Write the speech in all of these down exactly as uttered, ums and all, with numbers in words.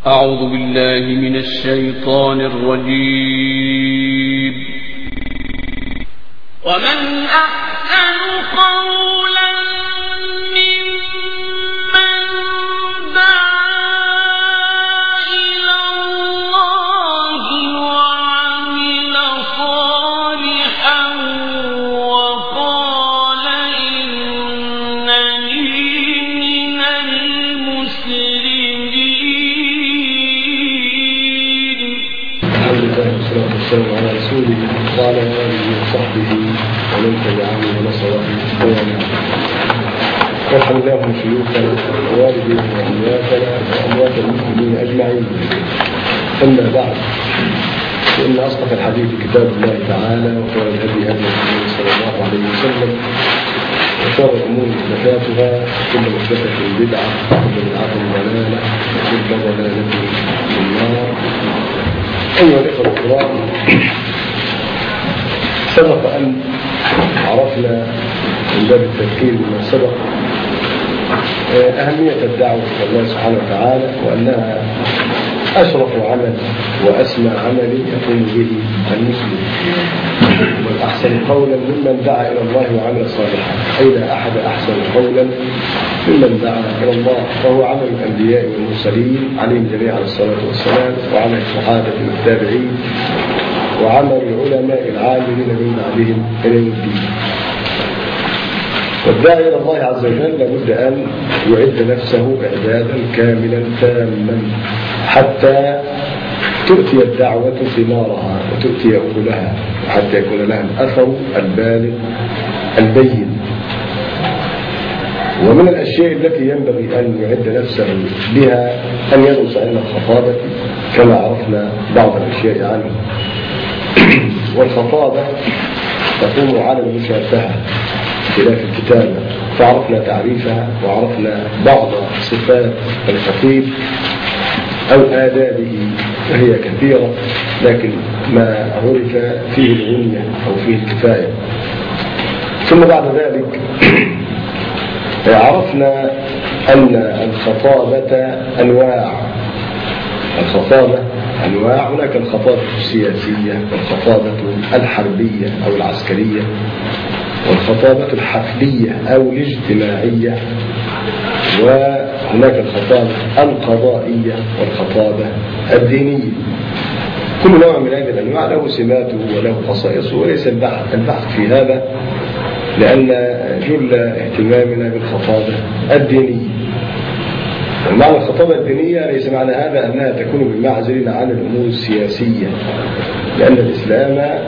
أعوذ بالله من الشيطان الرجيم. ومن أحسن قولا ممن دعا إلى الله وعمل صالحا وقال إنني من المسلمين. الحمد لله والصلاة والسلام على رسوله وعلى آله وصحبه ومن تبعهم ونصره ويعلم. يرحم الله شيوخنا ووالدينا وأمواتنا وأموات المسلمين أجمعين. أما بعد، فإن أصدق الحديث كتاب الله تعالى، وخير الهدي هدي محمد صلى الله عليه وسلم، وشر الأمور محدثاتها، وكل محدثة بدعة، وكل بدعة ضلالة، وكل ضلالة في النار. أيها الإخوة الكرام، سبق أن عرفنا من باب التذكير بما سبق أهمية الدعوة إلى الله سبحانه وتعالى، وأنها أشرف عمل وأسمى عمل يقوم به المسلم، والأحسن قولا ممن دعا إلى الله وعمل صالحا، أي لا أحد أحسن قولا ممن دعا إلى الله، وهو عمل الأنبياء والمرسلين عليهم جميعا الصلاة والسلام، وعمل الصحابة والتابعين، وعمل العلماء العاملين من بعدهم إلى يوم الدين. والداعي إلى الله عز وجل لابد أن يعد نفسه إعدادا كاملا تاما حتى تؤتي الدعوة ثمارها وتؤتي أكلها، وحتى يكون لها الأثر البالغ البين. ومن الأشياء التي ينبغي أن يعد نفسه بها أن يدرس علم الخطابة كما عرفنا بعض الأشياء عنه. والخطابة تقوم على المشافهة خلاف الكتابة، فعرفنا تعريفها وعرفنا بعض صفات الخطيب أو آدابه، وهي كثيرة، لكن ما عرف فيه الغنية أو فيه الكفاية. ثم بعد ذلك عرفنا أن الخطابة أنواع. الخطابة أنواع، هناك الخطابة السياسية، والخطابة الحربية أو العسكرية، والخطابة الحفلية أو الاجتماعية، وهناك الخطابة القضائية والخطابة الدينية. كل نوع من هذه الأنواع له سماته وله خصائصه، وليس البحث في هذا، لأن جل اهتمامنا بالخطابة الدينية. ومعنى الخطابة الدينية ليس معنى هذا أنها تكون بمعزل عن الأمور السياسية، لأن الإسلام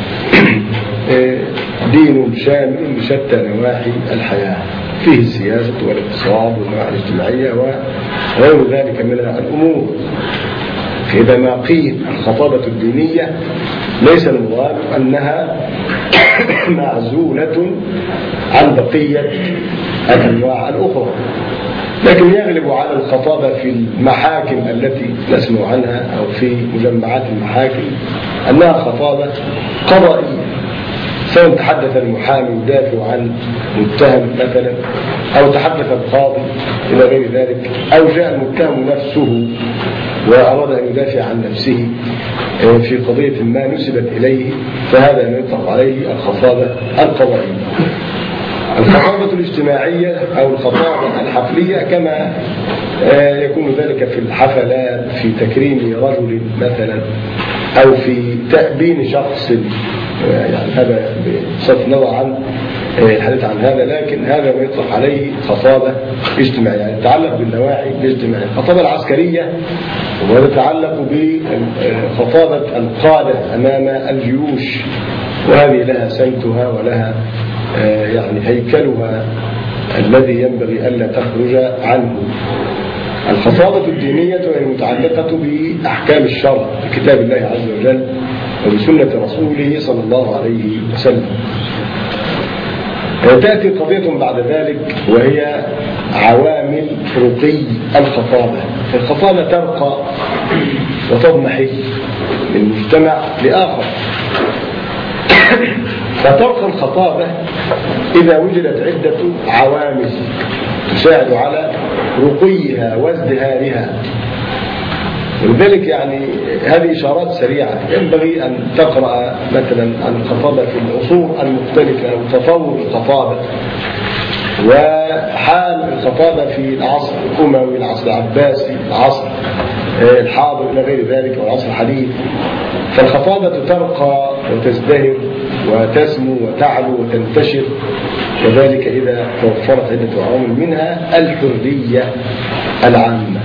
دين شامل لشتى نواحي الحياة، فيه السياسة والاقتصاد والنواحي الاجتماعية وغير ذلك من الأمور. فإذا ما قيل الخطابة الدينية ليس المراد أنها معزولة عن بقية الأنواع الأخرى، لكن يغلب على الخطابة في المحاكم التي نسمع عنها أو في مجمعات المحاكم أنها خطابة قضائية، سواء تحدث المحامي يدافع عن متهم مثلا، أو تحدث القاضي إلى غير ذلك، أو جاء المتهم نفسه وأراد أن يدافع عن نفسه في قضية ما نسبت إليه، فهذا ما يطلق عليه الخطابة القضائية. الخطابة الاجتماعية أو الخطابة الحفلية كما يكون ذلك في الحفلات، في تكريم رجل مثلا، أو في تأبين شخص، يعني هذا بصرف النظر عن الحديث عن هذا، لكن هذا ما يطلق عليه خطابة اجتماعية، يعني يتعلق بالنواحي الاجتماعية. الخطابة العسكرية وتتعلق بخطابة القادة أمام الجيوش، وهذه لها سمتها ولها يعني هيكلها الذي ينبغي ألا تخرج عنه. الخطابة الدينية هي المتعلقة بأحكام الشرع بكتاب الله عز وجل وبسنة رسوله صلى الله عليه وسلم. تأتي قضية بعد ذلك وهي عوامل رقي الخطابة. الخطابة ترقى وتضمحي من مجتمع لآخر، فترقى الخطابة إذا وجدت عدة عوامل تساعد على رقيها وازدهارها. ولذلك يعني هذه إشارات سريعة ينبغي أن تقرأ مثلا عن الخطابة في العصور المختلفة وتطور الخطابة وحال الخطابة في العصر الأموي، العصر العباسي، العصر الحاضر إلى غير ذلك والعصر الحديث. فالخطابة ترقى وتزدهر وتسمو وتعلو وتنتشر، كذلك إذا توفرت عدة عوامل منها الحرية العامة.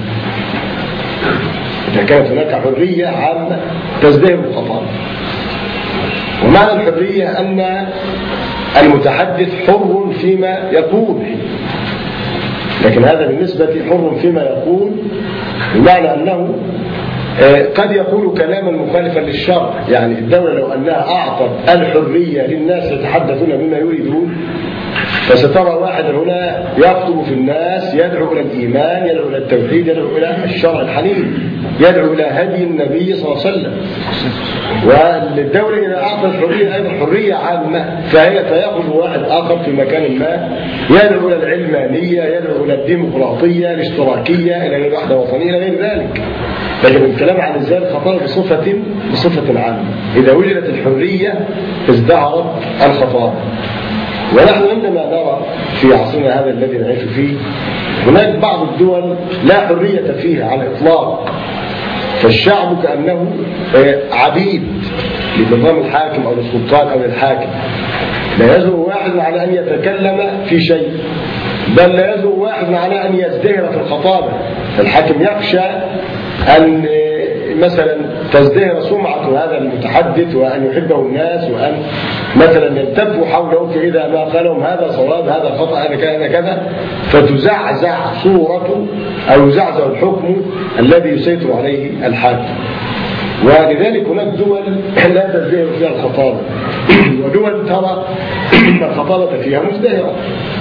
إذا كانت هناك حرية عامة تزدهر الخطابة. ومعنى الحرية أن المتحدث حر فيما يقول، لكن هذا بالنسبة حر فيما يقول بمعنى أنه قد يقول كلاما مخالفا للشرع. يعني الدولة لو أنها أعطت الحرية للناس يتحدثون بما يريدون، فسترى واحد هنا يخطب في الناس يدعو إلى الإيمان، يدعو إلى التوحيد، يدعو إلى الشرع الحنيف، يدعو إلى هدي النبي صلى الله عليه وسلم. والدولة إذا أعطت الحرية أيضا حرية عامة، فهي فيأخذ واحد آخر في مكان ما يدعو إلى العلمانية، يدعو إلى الديمقراطية، الاشتراكية، إلى الوحدة الوطنية، إلى غير ذلك. لكن الكلام عن إزاي الخطابة بصفة بصفة عامة. إذا وجدت الحرية ازدهرت الخطابة. ونحن عندما نرى في عصرنا هذا الذي نعيش فيه هناك بعض الدول لا حرية فيها على الإطلاق، فالشعب كأنه عبيد لنظام الحاكم أو للسلطان أو للحاكم. لا يزهر واحد على أن يتكلم في شيء، بل لا يزهر واحد على أن يزدهر في الخطابة. فالحاكم يخشى أن مثلا تزدهر سمعة هذا المتحدث وأن يحبه الناس وأن مثلا يلتفوا حوله، فإذا ما قالهم هذا صواب هذا خطأ هذا كذا كذا، فتزعزع صورته أو يزعزع الحكم الذي يسيطر عليه الحاكم. ولذلك هناك دول لا تزدهر فيها الخطابة، ودول ترى أن الخطابة فيها مزدهرة.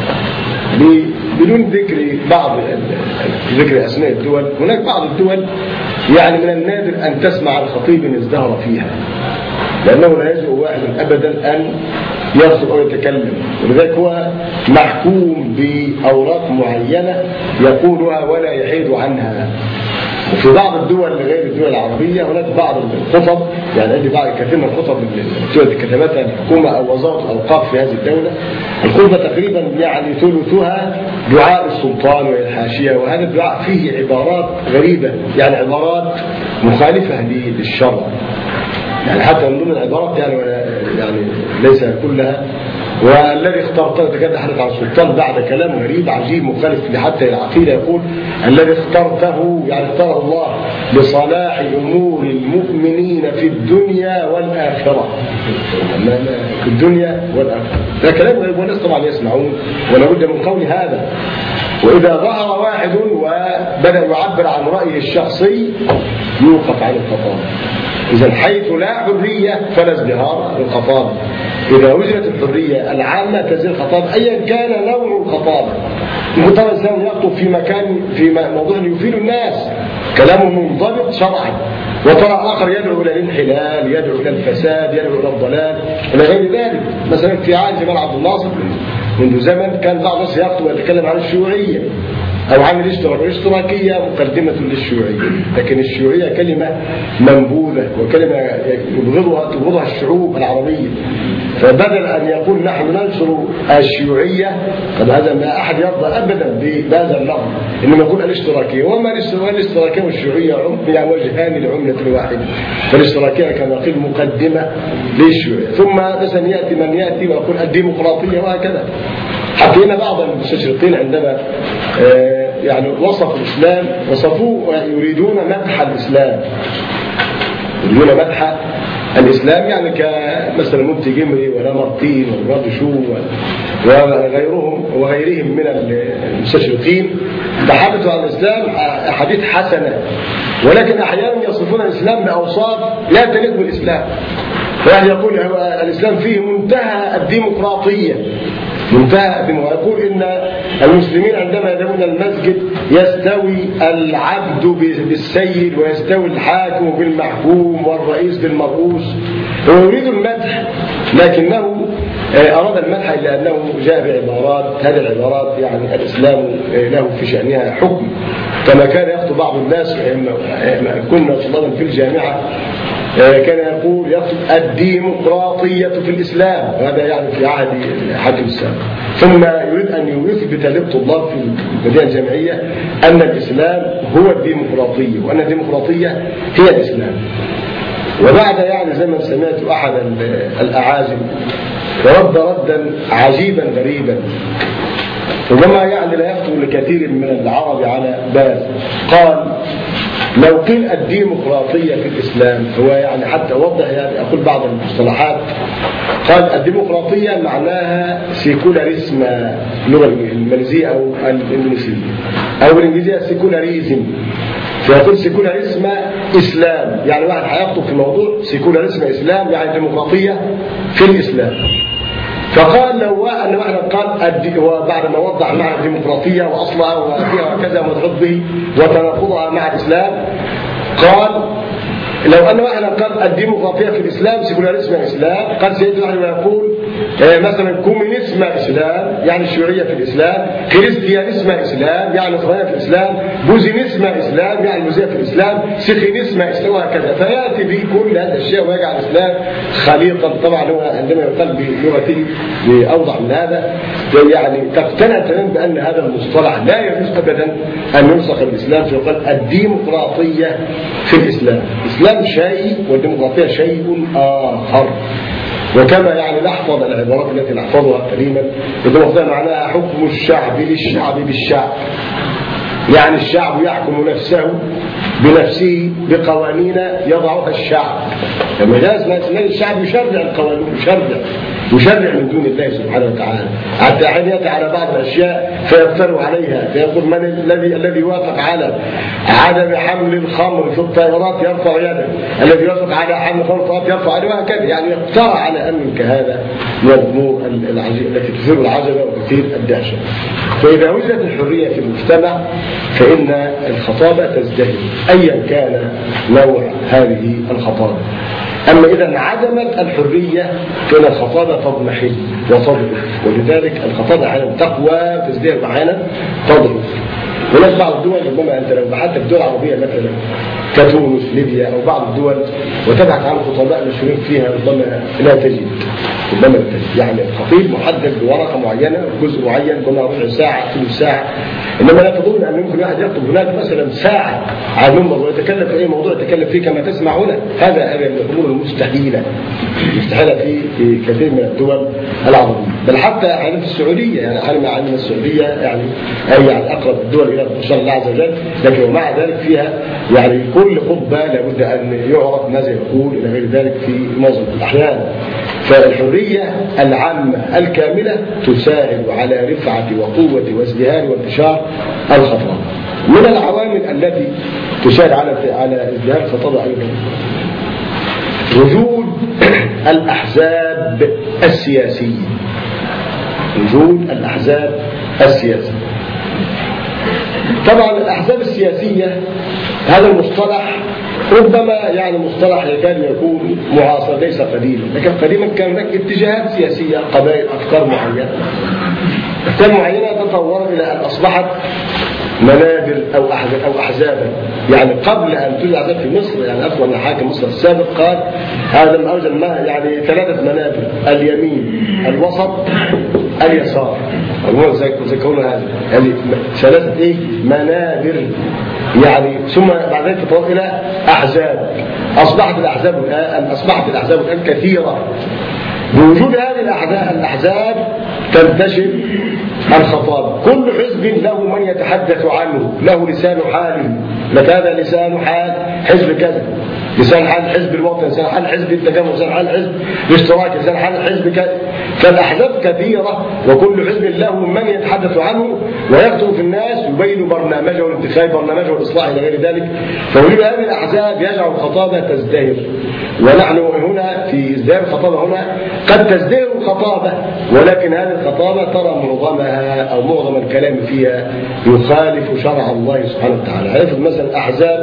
بدون ذكر بعض ذكر أسماء الدول، هناك بعض الدول يعني من النادر أن تسمع الخطيب ازدهر فيها، لأنه لا يجوز واحد أبدا أن يخطب أو يتكلم، ولذلك هو محكوم بأوراق معينة يقولها ولا يحيد عنها. وفي بعض الدول غير الدول العربية هناك بعض الخطب، يعني عندي بعض كثير من الخطب التي كتبتها الحكومة أو وزارة الأوقاف في هذه الدولة، الخطبة تقريبا يعني ثلثها دعاء السلطان والحاشية، وهذا الدعاء فيه عبارات غريبة، يعني عبارات مخالفة للشرع، يعني حتى من ضمن العبارات يعني يعني ليس كلها. والذي اخترته تكاد عن السلطان بعد كلام غريب عجيب مخالف حتى العقيدة، يقول الذي اخترته يعني اختاره الله لصلاح أمور المؤمنين في الدنيا والآخرة، في الدنيا والآخرة. ده كلام غريب والناس طبعا يسمعون ولا بد من قول هذا. وإذا ظهر واحد وبدأ يعبر عن رأيه الشخصي يوقف عن الخطابة. إذا حيث لا حرية فلا ازدهار للخطابة. إذا وجدت الحرية العامة تزيد الخطابة أيا كان نوع الخطابة. ممكن الإنسان يخطب في مكان في موضوع يفيد الناس كلامه منضبط شرعا، وترى آخر يدعو إلى الانحلال، يدعو إلى الفساد، يدعو إلى الضلال إلى غير ذلك. مثلا في عهد جمال عبد الناصر منذ زمن كان بعض الناس يخطب ويتكلم عن الشيوعية أو عن الاشتراكية. الاشتراكية مقدمة للشيوعية، لكن الشيوعية كلمة منبوذة وكلمة يبغضها تبغضها الشعوب العربية. فبدل أن يقول نحن ننشر الشيوعية، طب هذا ما أحد يرضى أبدا بهذا اللفظ، إنما يقول الاشتراكية. وما الاشتراكية والشيوعية يعني وجهان لعملة واحدة. فالاشتراكية كما قيل مقدمة للشيوعية، ثم مثلا يأتي من يأتي ويقول الديمقراطية وهكذا. حتى هنا بعض المستشرقين عندما يعني وصفوا الإسلام وصفوه يريدون مدح الإسلام، يريدون مدح الإسلام، يعني كمثلا مفتي جمري ولامارتين والراد شو وغيرهم وغيرهم من المستشرقين تحدثوا عن الإسلام أحاديث حسنة، ولكن أحيانا يصفون الإسلام بأوصاف لا تليق بالإسلام. فواحد يقول الإسلام فيه منتهى الديمقراطية، منتهى ويقول إن المسلمين عندما يذهبون المسجد يستوي العبد بالسيد ويستوي الحاكم بالمحكوم والرئيس بالمرؤوس. هو يريد المدح لكنه أراد المدح إلا أنه جاء بعبارات، هذه العبارات يعني الإسلام له في شأنها حكم كما كان يخطب بعض الناس كنا طلابا في الجامعة، كان يقول يخطب الديمقراطية في الإسلام، وهذا يعني في عهد حاكم السابق، ثم يريد أن يثبت للطلاب في المدينة الجامعية أن الإسلام هو الديمقراطية، وأن الديمقراطية هي الإسلام. وبعد يعني زي ما سمعت أحد الأعاجم ورد ردا عجيبا غريبا، وما يعني لا يخطر لكثير من العرب على بال، قال لو قيل الديمقراطية في الإسلام، هو يعني حتى أوضح يعني أقول بعض المصطلحات، قال الديمقراطية معناها سيكولاريزم، اللغة الإنجليزية أو الإندونيسية، أو الإنجليزية سيكولاريزم، فيقول سيكولاريزم إسلام، يعني واحد هيخطب في موضوع سيكولاريزم إسلام يعني ديمقراطية في الإسلام. فقال لو أن واحد قال وبعد ما وضح معنى الديمقراطية وأصلها وفيها وكذا ومدحوظ به وتناقضها مع الإسلام، قال لو أن واحد قال الديمقراطية في الإسلام سيكولاريزم إسلام، قال سيدنا واحد ويقول مثلا كومونيزم إسلام يعني الشيوعية في الإسلام، كريستيانيزم إسلام يعني النصرانية في الإسلام، بوذيزم إسلام يعني البوذية في الإسلام، سيخينيزم إسلام، وهكذا. فيأتي به كل هذه الأشياء ويجعل الإسلام خليطا. طبعا هو عندما يقال بلغته بأوضح من هذا يعني تقتنع تماما بأن هذا المصطلح لا يجوز أبدا أن ينسخ الإسلام، فيقال الديمقراطية في الإسلام. الإسلام شيء والديمقراطية شيء آخر. وكما يعني نحفظ العبارات التي نحفظها قديما، الديمقراطية معناها حكم الشعب للشعب بالشعب، يعني الشعب يحكم نفسه بنفسه بقوانين يضعها الشعب. لما جاء اسمها الشعب يشرع القوانين، يشرع يشرع من دون الله سبحانه وتعالى، حتى حين يأتي على بعض الأشياء فيفتروا عليها، فيقول من الذي الذي وافق على عدم حمل الخمر في الطائرات يرفع يده، الذي وافق على حمل الخمر في الطائرات يرفع يده، وهكذا. يعني يقترع على أمر كهذا من الأمور التي تثير العجب وتثير الدهشة. فإذا وجدت الحرية في المجتمع فإن الخطابة تزدهر أيا كان نوع هذه الخطابة. أما إذا انعدمت الحرية فإن الخطابة تضمحل وتضعف، ولذلك الخطابة أحيانا تقوى تزدهر وأحيانا تضعف. هناك بعض الدول ربما أنت لو بحثت في دول عربية مثلا كتونس ليبيا أو بعض الدول وتبحث عن خطباء مشهورين فيها ربما لا تجد، ربما لا تجد يعني الخطيب محدد بورقة معينة جزء معين ربما ربع ساعة ثلث ساعة، إنما لا تظن أن يمكن واحد يخطب هناك مثلا ساعة على المنبر ويتكلم في أي موضوع يتكلم فيه كما تسمع هنا. هذا هذا من الأمور المستحيلة مستحيلة في في كثير من الدول العربية، بل حتى حاليا في السعودية، يعني حاليا مع أن السعودية يعني أي يعني أقرب الدول إلى إن شاء الله عز وجل، لكن ومع ذلك فيها يعني كل خطبة لابد أن يعرف ماذا يقول إلى غير ذلك في معظم الأحيان. فالحرية العامة الكاملة تساعد على رفعة وقوة وازدهار وانتشار الخطابة. من العوامل التي تساعد على على ازدهار الخطابة أيضا وجود الأحزاب السياسية، وجود الأحزاب السياسية. طبعا الأحزاب السياسية هذا المصطلح ربما يعني مصطلح يكاد يكون معاصر ليس قديما، لكن قديما كان هناك اتجاهات سياسية، قبائل، أفكار معينة أفكار معينة تطورت إلى أن أصبحت منابر أو أو أحزابا. يعني قبل أن توجد أحزاب في مصر، يعني أذكر أن حاكم مصر السابق قال هذا من أوجد يعني ثلاثة منابر، اليمين، الوسط، اليسار، ذكرنا هذا يعني ثلاثة إيه منابر، يعني ثم بعد ذلك تطور إلى أحزاب. أصبحت الأحزاب الآن أصبحت الأحزاب الآن كثيرة. بوجود هذه الأحزاب تنتشر الخطاب، كل حزب له من يتحدث عنه، له لسان حال، لك هذا لسان حال حزب كذا، لسان حال حزب الوطن، لسان حال حزب التجمع، لسان حال حزب الاشتراك، لسان حال حزب كذا. فالأحزاب كثيرة وكل حزب له من يتحدث عنه ويكتب في الناس يبين برنامجه الانتخابي، برنامجه الإصلاحي إلى غير ذلك. فوجود هذه الأحزاب يجعل الخطابة تزدهر، ونحن هنا في ازدهار الخطابة هنا قد تزدهر الخطابة، ولكن هذه الخطابة ترى معظمها أو معظم الكلام فيها يخالف شرع الله سبحانه وتعالى. هنفرض مثلا أحزاب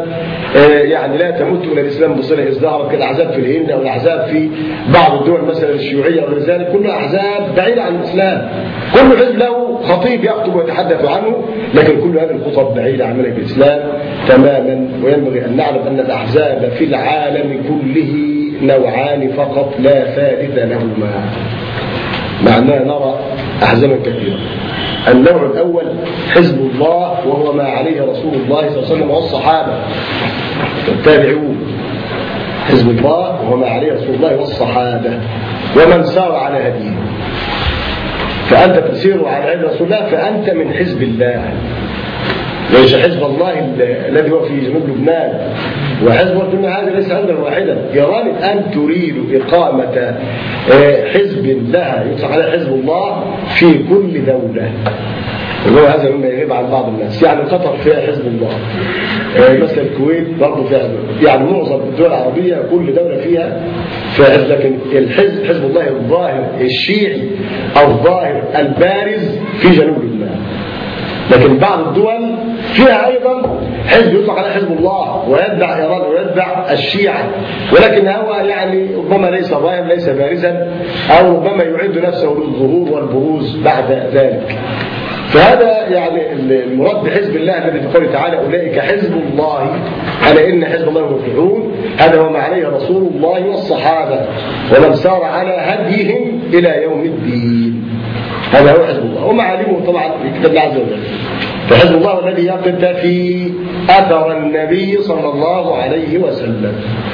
يعني لا تمت إلى الإسلام بصلة إصدارا كالأحزاب في الهند أو الأحزاب في بعض الدول مثلا الشيوعية وغير ذلك، كلها أحزاب بعيدة عن الإسلام، كل حزب له خطيب يخطب ويتحدث عنه، لكن كل هذه الخطب بعيدة عن منهج الإسلام تماما. وينبغي أن نعلم أن الأحزاب في العالم كله نوعان فقط لا ثالث لهما، معناه نرى أحزابا كثيرة. النوع الأول حزب الله وهو ما عليه رسول الله صلى الله عليه وسلم والصحابة والتابعون، حزب الله وهو ما عليه رسول الله والصحابة ومن سار على هديه. فأنت تسير على هدي رسول الله فأنت من حزب الله، ليس حزب الله الذي هو في جنوب لبنان. وحزب الله هذا ليس حزبا واحدا. إيران الآن تريد إقامة حزب لها يطلق عليه حزب الله في كل دولة، وهو هذا مما يغيب عن بعض الناس. يعني قطر فيها حزب الله، مثل الكويت برضه فيها حزب الله، يعني معظم الدول العربية كل دولة فيها فيها حزب. لكن الحزب حزب الله الظاهر الشيعي الظاهر البارز في جنوب لبنان. لكن بعض الدول فيها أيضا حزب يطلق عليه حزب الله ويتبع إيران ويتبع الشيعة، ولكن هو يعني ربما ليس ظاهر ليس بارزا، أو ربما يعد نفسه للظهور والبروز بعد ذلك. فهذا يعني المراد بحزب الله الذي في قوله تعالى أولئك حزب الله ألا إن حزب الله المفلحون، هذا هو ما عليه رسول الله والصحابة ومن سار على هديهم إلى يوم الدين، هذا هو حزب الله ومعالمه طبعا في كتاب الله عز وجل. فحزب الله الذي يقتفي أثر النبي صلى الله عليه وسلم.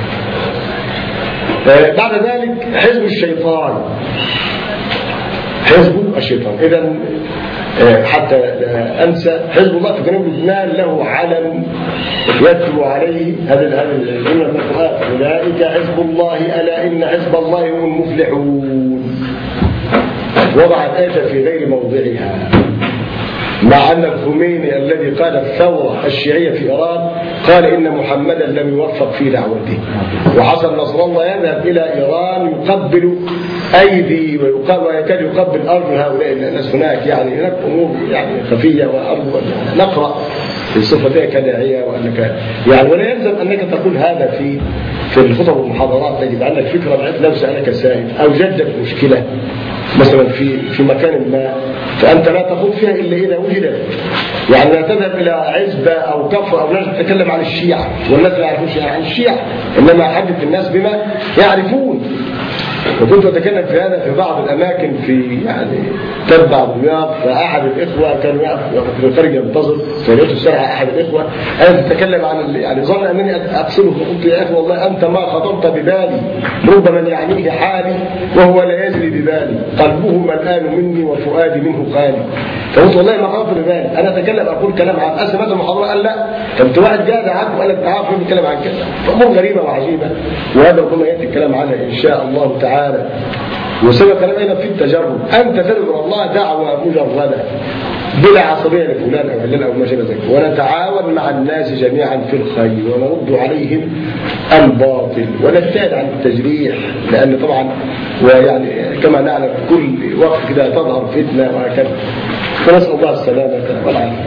بعد ذلك حزب الشيطان، حزب الشيطان. إذن حتى أنسى، حزب الله في جنوب لبنان له علم يتلو عليه هذا هذا الجملة من القرآن أولئك حزب الله ألا إن حزب الله هم المفلحون. وضع الآية في غير موضعها، مع أن الخميني الذي قال الثورة الشيعية في إيران قال إن محمدا لم يوفق في دعوته، وحسن نصر الله يذهب إلى إيران يقبل أيدي ويكاد يقبل أرجل هؤلاء الناس هناك. يعني هناك أمور يعني خفية وأرجو نقرأ في الصفة كداعية وأنك يعني ولا يلزم أنك تقول هذا في في الخطب والمحاضرات. تجد عندك فكرة بعد لو سألك سائل أو جدك مشكلة مثلا في في مكان ما، فأنت لا تخوض فيها إلا إذا وجدت. يعني لا تذهب إلى عزبة أو كفر أو ناس تتكلم عن الشيعة والناس لا يعرفون شيئا عن الشيعة، إنما حدث الناس بما يعرفون. وكنت أتكلم في هذا في بعض الأماكن في يعني تبع دمياط، فأحد الإخوة كان في الخارج ينتظر فلقيته السرعة أحد الإخوة أنا تتكلم عن يعني ظن أنني أقصده، فقلت يا أخي والله أنت ما خطرت ببالي، ربما يعنيه حالي وهو لا يجري ببالي، قلبه ملآن مني وفؤادي منه خالي. فقلت والله ما خطرت ببالي، أنا أتكلم أقول كلام عن أسمة المحاضرة قال لا، طب واحد جاد عنه وقال لك تعرف مين بيتكلم عن كذا، أمور غريبة وعجيبة. وهذا ربما يأتي الكلام عنها إن شاء الله تعالى. وسبب كلام أيضا في التجرب، أنت تدعو الله دعوة مجردة بلا عصبية لفلان أو علان أو ما شابه ذلك، ونتعاون مع الناس جميعا في الخير ونرد عليهم الباطل ونبتعد عن التجريح، لأن طبعا ويعني كما نعلم كل وقت كده تظهر فتنة وهكذا، فنسأل الله السلامة والعافية.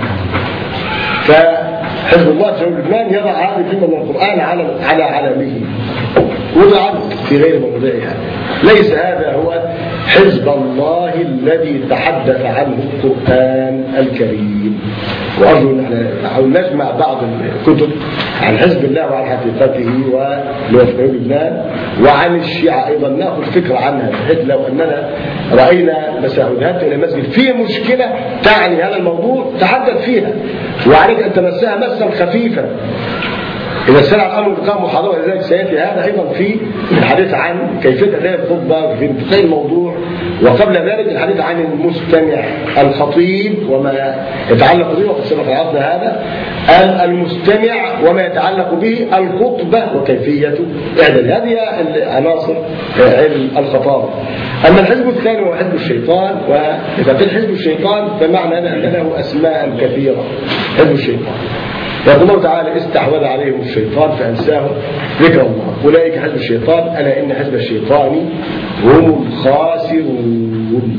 فحزب الله في جنوب لبنان يضع هذه الكلمة من القرآن على على علمه، وضعت في غير موضعها. ليس هذا هو حزب الله الذي تحدث عنه القرآن الكريم. وأرجو أن نجمع بعض الكتب عن حزب الله وعن حقيقته ولوفق لبنان وعن الشيعة أيضا، نأخذ فكرة عنها، بحيث لو أننا رأينا مساء ذهبت إلى مسجد فيه مشكلة تعني هذا الموضوع تحدث فيها، وعليك أن تمسها مسا خفيفا. إذا سرع الأمر بقام محاضرة لذلك سيأتي هذا أيضا في الحديث عن كيفية أداء الخطبة في انتقاء الموضوع، وقبل ذلك الحديث عن المستمع الخطيب وما يتعلق به، وقد سبق عرضنا هذا المستمع وما يتعلق به الخطبة وكيفية إعدادها. هذه عناصر علم الخطابة. أما الحزب الثاني هو حزب الشيطان، وإذا قيل حزب الشيطان فمعنى أن له أسماء كثيرة. حزب الشيطان يقول الله تعالى استحوذ عليهم الشيطان فأنساهم ذكر الله، أولئك حزب الشيطان ألا إن حزب الشيطان هم الخاسرون.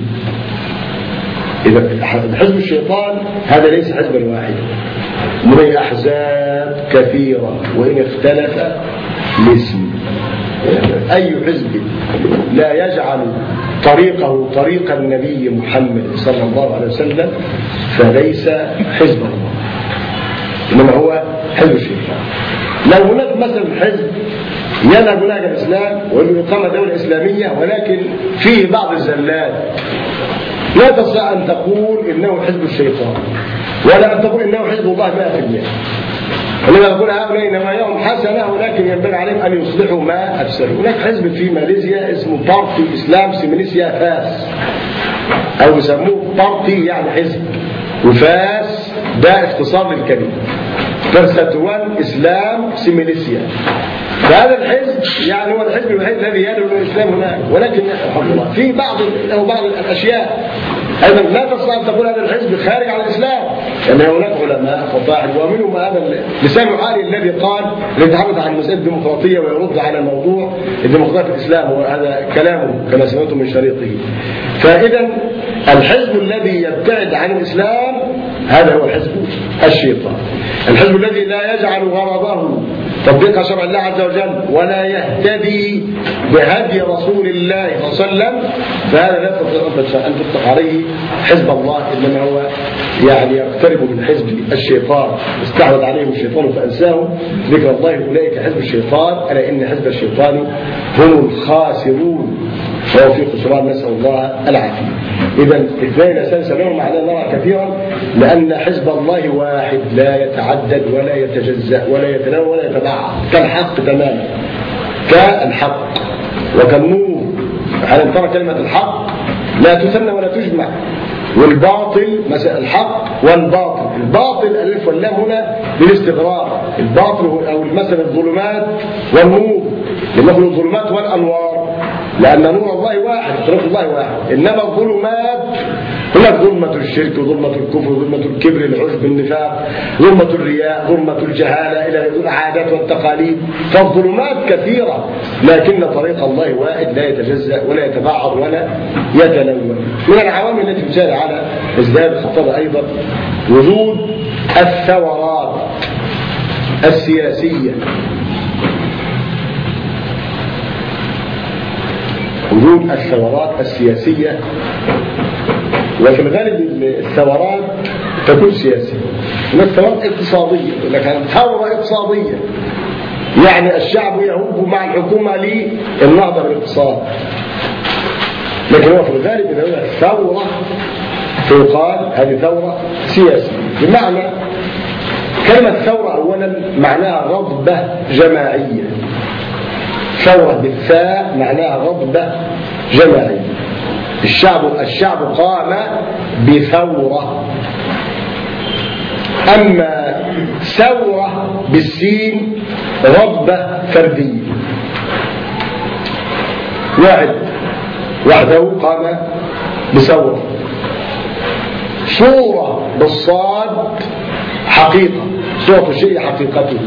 إذا حزب الشيطان هذا ليس حزبا واحدا، من أحزاب كثيرة وإن اختلف الاسم. أي حزب لا يجعل طريقه طريق النبي محمد صلى الله عليه وسلم فليس حزب الله، إنما هو حزب الشيطان. لو هناك مثلا حزب يذهب هناك الإسلام ويقول إقامة دولة إسلامية ولكن فيه بعض الزلات، لا تستطيع أن تقول إنه حزب الشيطان ولا أن تقول إنه حزب الله مئة في المئة. إنما نقول هؤلاء نواياهم حسنة ولكن ينبغي عليهم أن يصلحوا ما أفسدوا. هناك حزب في ماليزيا اسمه بارتي إسلام سيميليسيا فاس، أو يسموه بارتي يعني حزب، وفاس ده اختصار للكلمة فرستوان إسلام سيميليسيا. فهذا الحزب يعني هو الحزب الوحيد الذي يدعو الإسلام هناك، ولكن الحمد لله في بعض أو بعض الأشياء أيضا لا تستطيع أن تقول هذا الحزب خارج عن الإسلام، لأن يعني هناك علماء فطاحل ومنهم هذا لسان الحالي الذي قال يتحدث عن مسألة الديمقراطية ويرد على موضوع الديمقراطية في الإسلام، وهذا كلامه كما سمعته من شريطه. فإذا الحزب الذي يبتعد عن الإسلام هذا هو حزب الشيطان. الحزب الذي لا يجعل غرضه تطبيق شرع الله عز وجل ولا يهتدي بهدي رسول الله صلى الله عليه وسلم فهذا لا تستطيع أن تطلق عليه حزب الله، إنما هو يعني يقترب من حزب الشيطان. استعرض عليهم الشيطان فأنساهم ذكر الله أولئك حزب الشيطان ألا إن حزب الشيطان هم الخاسرون وهو في خسران، نسأل الله العافية. إذا اثنين أساس لهم معناه نرى كثيرا لأن حزب الله واحد لا يتعدد ولا يتجزأ ولا يتنوع ولا يتبعض، كالحق تماما كالحق وكالنور. حين ترى كلمة الحق لا تثنى ولا تجمع، والباطل مثلا الحق والباطل، الباطل الالف واللام هنا للاستغراق، الباطل او مثلا الظلمات والنور، لنقول الظلمات والانوار لان نور الله واحد طريق الله واحد، انما الظلمات هناك ظلمة الشرك وظلمة الكفر وظلمة الكبر العجب النفاق، ظلمة الرياء، ظلمة الجهالة الى العادات والتقاليد، فالظلمات كثيرة لكن طريق الله واحد لا يتجزأ ولا يتبعض ولا يتنوع. من العوامل التي تساعد على ازدياد الخطابة ايضا وجود الثورات السياسية، وجود الثورات السياسية. وفي الغالب الثورات تكون سياسية، هناك ثورات اقتصادية، لكن ثورة اقتصادية يعني الشعب يهوب مع الحكومة للنهضة بالاقتصاد، لكن هو في الغالب إذا هناك ثورة تقال هذه ثورة سياسية. بمعنى كلمة ثورة أولا معناها رغبة جماعية، ثورة بالثاء معناها رغبة جماعية، الشعب الشعب قام بثورة. أما ثورة بالسين رغبة فردية، واحد وحده قام بثورة. صورة بالصاد حقيقة، صورة الشيء حقيقته.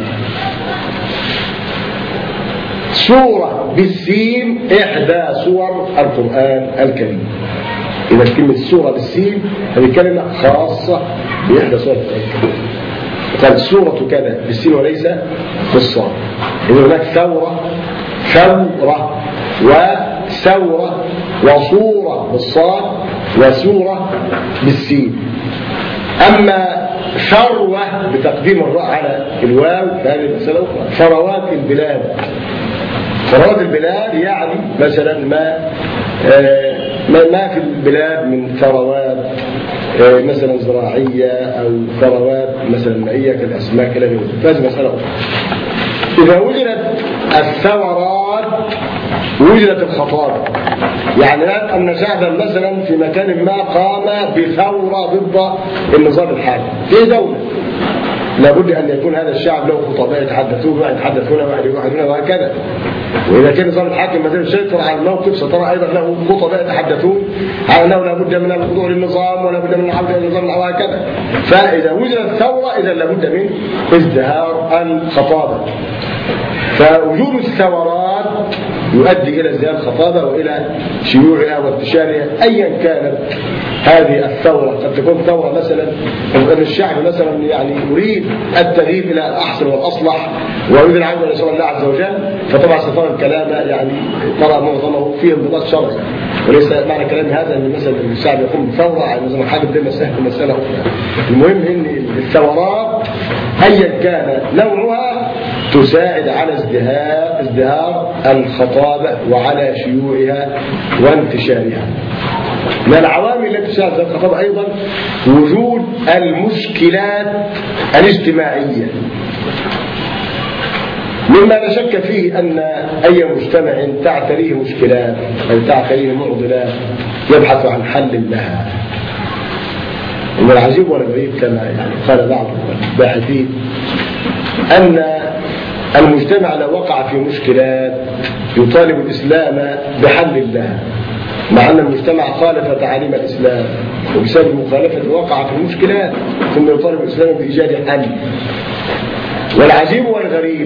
سورة بالسين إحدى سور القرآن الكريم. إذا كلمة سورة بالسين هذه كلمة خاصة بإحدى سور القرآن الكريم، قال سورة كذا بالسين وليس بالصاد. إذا هناك ثورة ثورة وثورة وصورة بالصاد وسورة بالسين. أما ثروة بتقديم الراء على الواو فهذه مسألة أخرى. ثروات البلاد، ثروات البلاد يعني مثلا ما ما في البلاد من ثروات مثلا زراعية أو ثروات مثلا مائية كالأسماك إلى غيره، فهذه مسألة أخرى. إذا وجدت الثورات وجدت الخطابة، يعني أن شعبا مثلا في مكان ما قام بثورة ضد النظام الحاكم في دولة، لابد أن يكون هذا الشعب له خطباء يتحدثون، واحد يتحدث هنا واحد يروح هنا وهكذا. وإذا كان نظام الحاكم مثلا سيطر على الموقف سترى أيضا له خطباء يتحدثون على أنه لابد من الخضوع للنظام ولا بد من العودة إلى النظام وهكذا. فإذا وجدت ثورة إذا لابد من ازدهار الخطابة. فوجود الثورات يؤدي إلى ازدياد الخطابة وإلى شيوعها وانتشارها أيا كانت هذه الثورة. قد تكون ثورة مثلا أن الشعب مثلا يعني يريد التغيير إلى الأحسن والأصلح ويريد العمل إلى شرع الله عز وجل، فطبعا سترى الكلام يعني ترى معظمه فيه انضباط شرعي، وليس معنى كلامي هذا أن مثلا الشعب يقوم بثورة على نظام حاجة بدون مسألة مسألة أخرى. المهم أن الثورات أيا كان نوعها تساعد على ازدهار ازدهار الخطابة وعلى شيوعها وانتشارها. من العوامل التي تساعد على الخطابة أيضا وجود المشكلات الاجتماعية، مما لا شك فيه أن أي مجتمع تعتريه مشكلات أو تعتريه معضلات يبحث عن حل لها. ومن العجيب والغريب كما يعني قال بعض الباحثين أن المجتمع لو وقع في مشكلات يطالب الإسلام بحل لها، مع أن المجتمع خالف تعاليم الإسلام وبسبب مخالفة وقع في المشكلات ثم يطالب الإسلام بإيجاد حل. والعجيب والغريب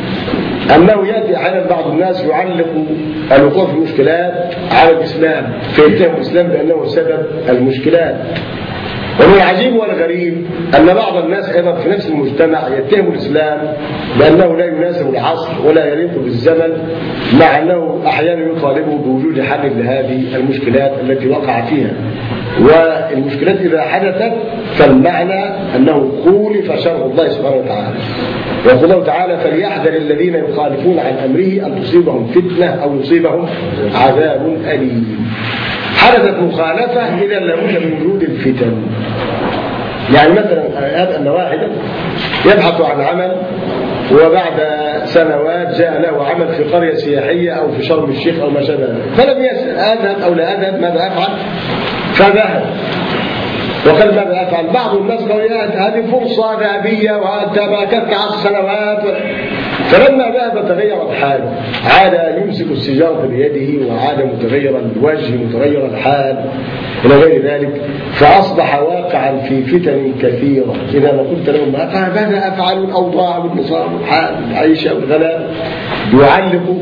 أنه يأتي أحيانا بعض الناس يعلق الوقوع في المشكلات على الإسلام فيتهم الإسلام بأنه سبب المشكلات. ومن العجيب والغريب أن بعض الناس أيضا في نفس المجتمع يتهم الإسلام بأنه لا يناسب العصر ولا يليق بالزمن، مع أنه أحيانا يطالبه بوجود حل لهذه المشكلات التي وقع فيها. والمشكلات إذا حدثت فالمعنى أنه خولف شرع الله سبحانه وتعالى. يقول الله تعالى: فليحذر الذين يخالفون عن أمره أن تصيبهم فتنة أو يصيبهم عذاب أليم. حدثت مخالفة إذا لابد من وجود الفتن. يعني مثلا هذا أن واحدا يبحث عن عمل وبعد سنوات جاء له عمل في قرية سياحية أو في شرم الشيخ أو ما شابه، فلم يسأل أذهب أو لا أذهب ماذا أفعل، فذهب وقال ماذا أفعل. بعض الناس قالوا هذه فرصة ذهبية وأنت مكثت عشر سنوات. فلما ذهب تغيرت حاله، عاد يمسك السيجارة بيده وعاد متغير الوجه متغير الحال إلى غير ذلك، فأصبح واقعا في فتن كثيرة. إذا ما قلت لهم ماذا أفعل الأوضاع والنصاب والحال والعيشة والغلاء، يعلق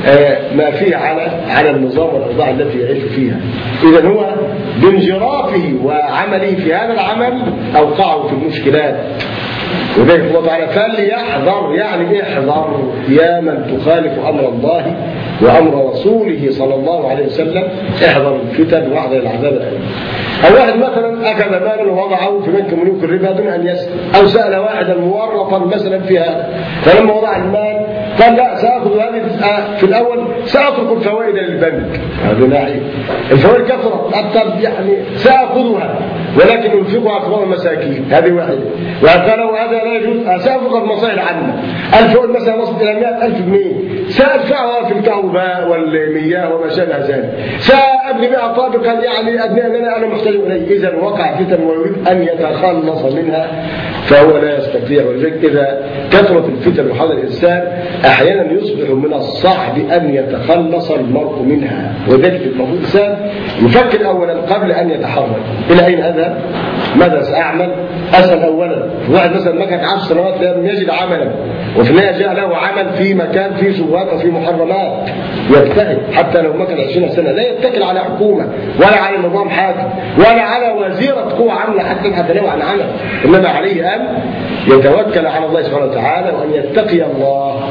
ما فيه على على النظام والأوضاع التي يعيش فيها. إذا هو بانجرافه وعمله في هذا العمل أوقعه في المشكلات. وذلك الله تعالى فليحذر، يعني احذر يا من تخالف أمر الله وأمر رسوله صلى الله عليه وسلم، احذر الفتن واحذر العذاب الأليم. أو واحد مثلا أخذ مالا ووضعه في بنك ملوك الربا دون أن يسأل، أو سأل واحدا مورطا مثلا فيها، فلما وضع المال قال لا سأخذ هذه في الأول سأترك الفوائد للبنك، هذا ناحية الفوائد كثرت يعني سأخذها ولكن أنفقها كبار المساكين، هذه واحدة. وقال هذا لا يجوز، سأنفق المصائل عنه الفوائد مثلا وصلت إلى مئة ألف جنيه سأدفعها في الكهرباء والمياه وما شابه ذلك، سأبني بها طابقا يعني أدنى أننا أنا محتاج إليه. إذا وقع فتن ويريد أن يتخلص منها فهو لا يستطيع. ولذلك إذا كثرت الفتن وحضر الإنسان أحيانا يصبح من الصعب أن يتخلص المرء منها. وذلك المفروض الإنسان يفكر أولا قبل أن يتحرك. إلى أين أذهب؟ ماذا سأعمل؟ أسأل أولا. واحد مثلا مكث عشر سنوات لم يجد عملا، وفي النهاية جاء له عمل في مكان فيه شبهات أو في محرمات، يجتهد حتى لو مكث عشرين سنة، لا يتكل على حكومة ولا على نظام حاكم ولا على وزيرة قوة عاملة حتى حتى له عن عمل، إنما عليه أن يتوكل على الله سبحانه وتعالى وأن يتقي الله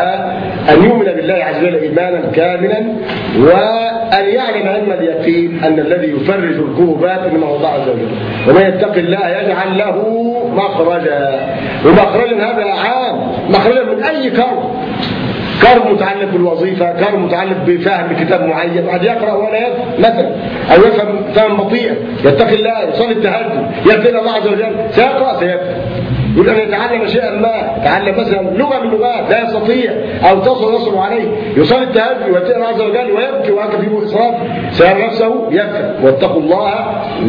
وأن يؤمن بالله عز وجل إيمانا كاملا، وأن يعلم علم اليقين أن الذي يفرج الكروبات إنما هو الله عز وجل. ومن يتق الله يجعل له مخرجا. ومخرجا هذا عام، مخرجا من أي كرب، كرب متعلق بالوظيفة، كرب متعلق بفهم كتاب معين، واحد يقرأ ولا يفهم مثلا أو يفهم فهم بطيئا، يتقي الله يصلي التهجد يتقي الله عز وجل سيقرأ سيفهم. يقول أن يتعلم شيئا ما، يتعلم مثلا لغة من اللغات لا يستطيع أو تصل يصل عليه، يصلي التهجد ويتقي الله عز وجل ويبكي وهكذا في إسراف، سيرى نفسه يفهم. واتقوا الله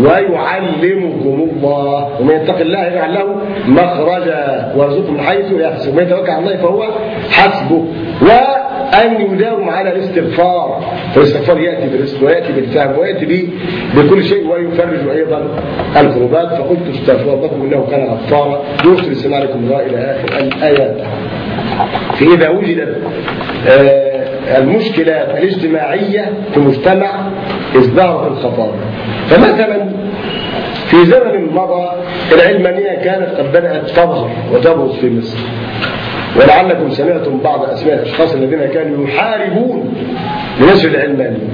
ويعلمكم الله. ومن يتق الله يجعل له مخرجا ويرزقه من حيث لا يحتسب. ومن يتوكل على الله فهو حسبه. وأن يداوم على الاستغفار، فالاستغفار يأتي بالرزق ويأتي بالفهم ويأتي به بكل شيء ويفرج أيضا الكروبات. فقلت استغفروا ربكم إنه كان غفارا يرسل السماء عليكم إلى آخر الآيات. فإذا وجدت المشكلات الاجتماعية في المجتمع ازدهرت الخطابة. فمثلا في زمن مضى العلمانية كانت قد بدأت تظهر وتبرز في مصر، ولعلكم سمعتم بعض أسماء الأشخاص الذين كانوا يحاربون لنشر العلمانية،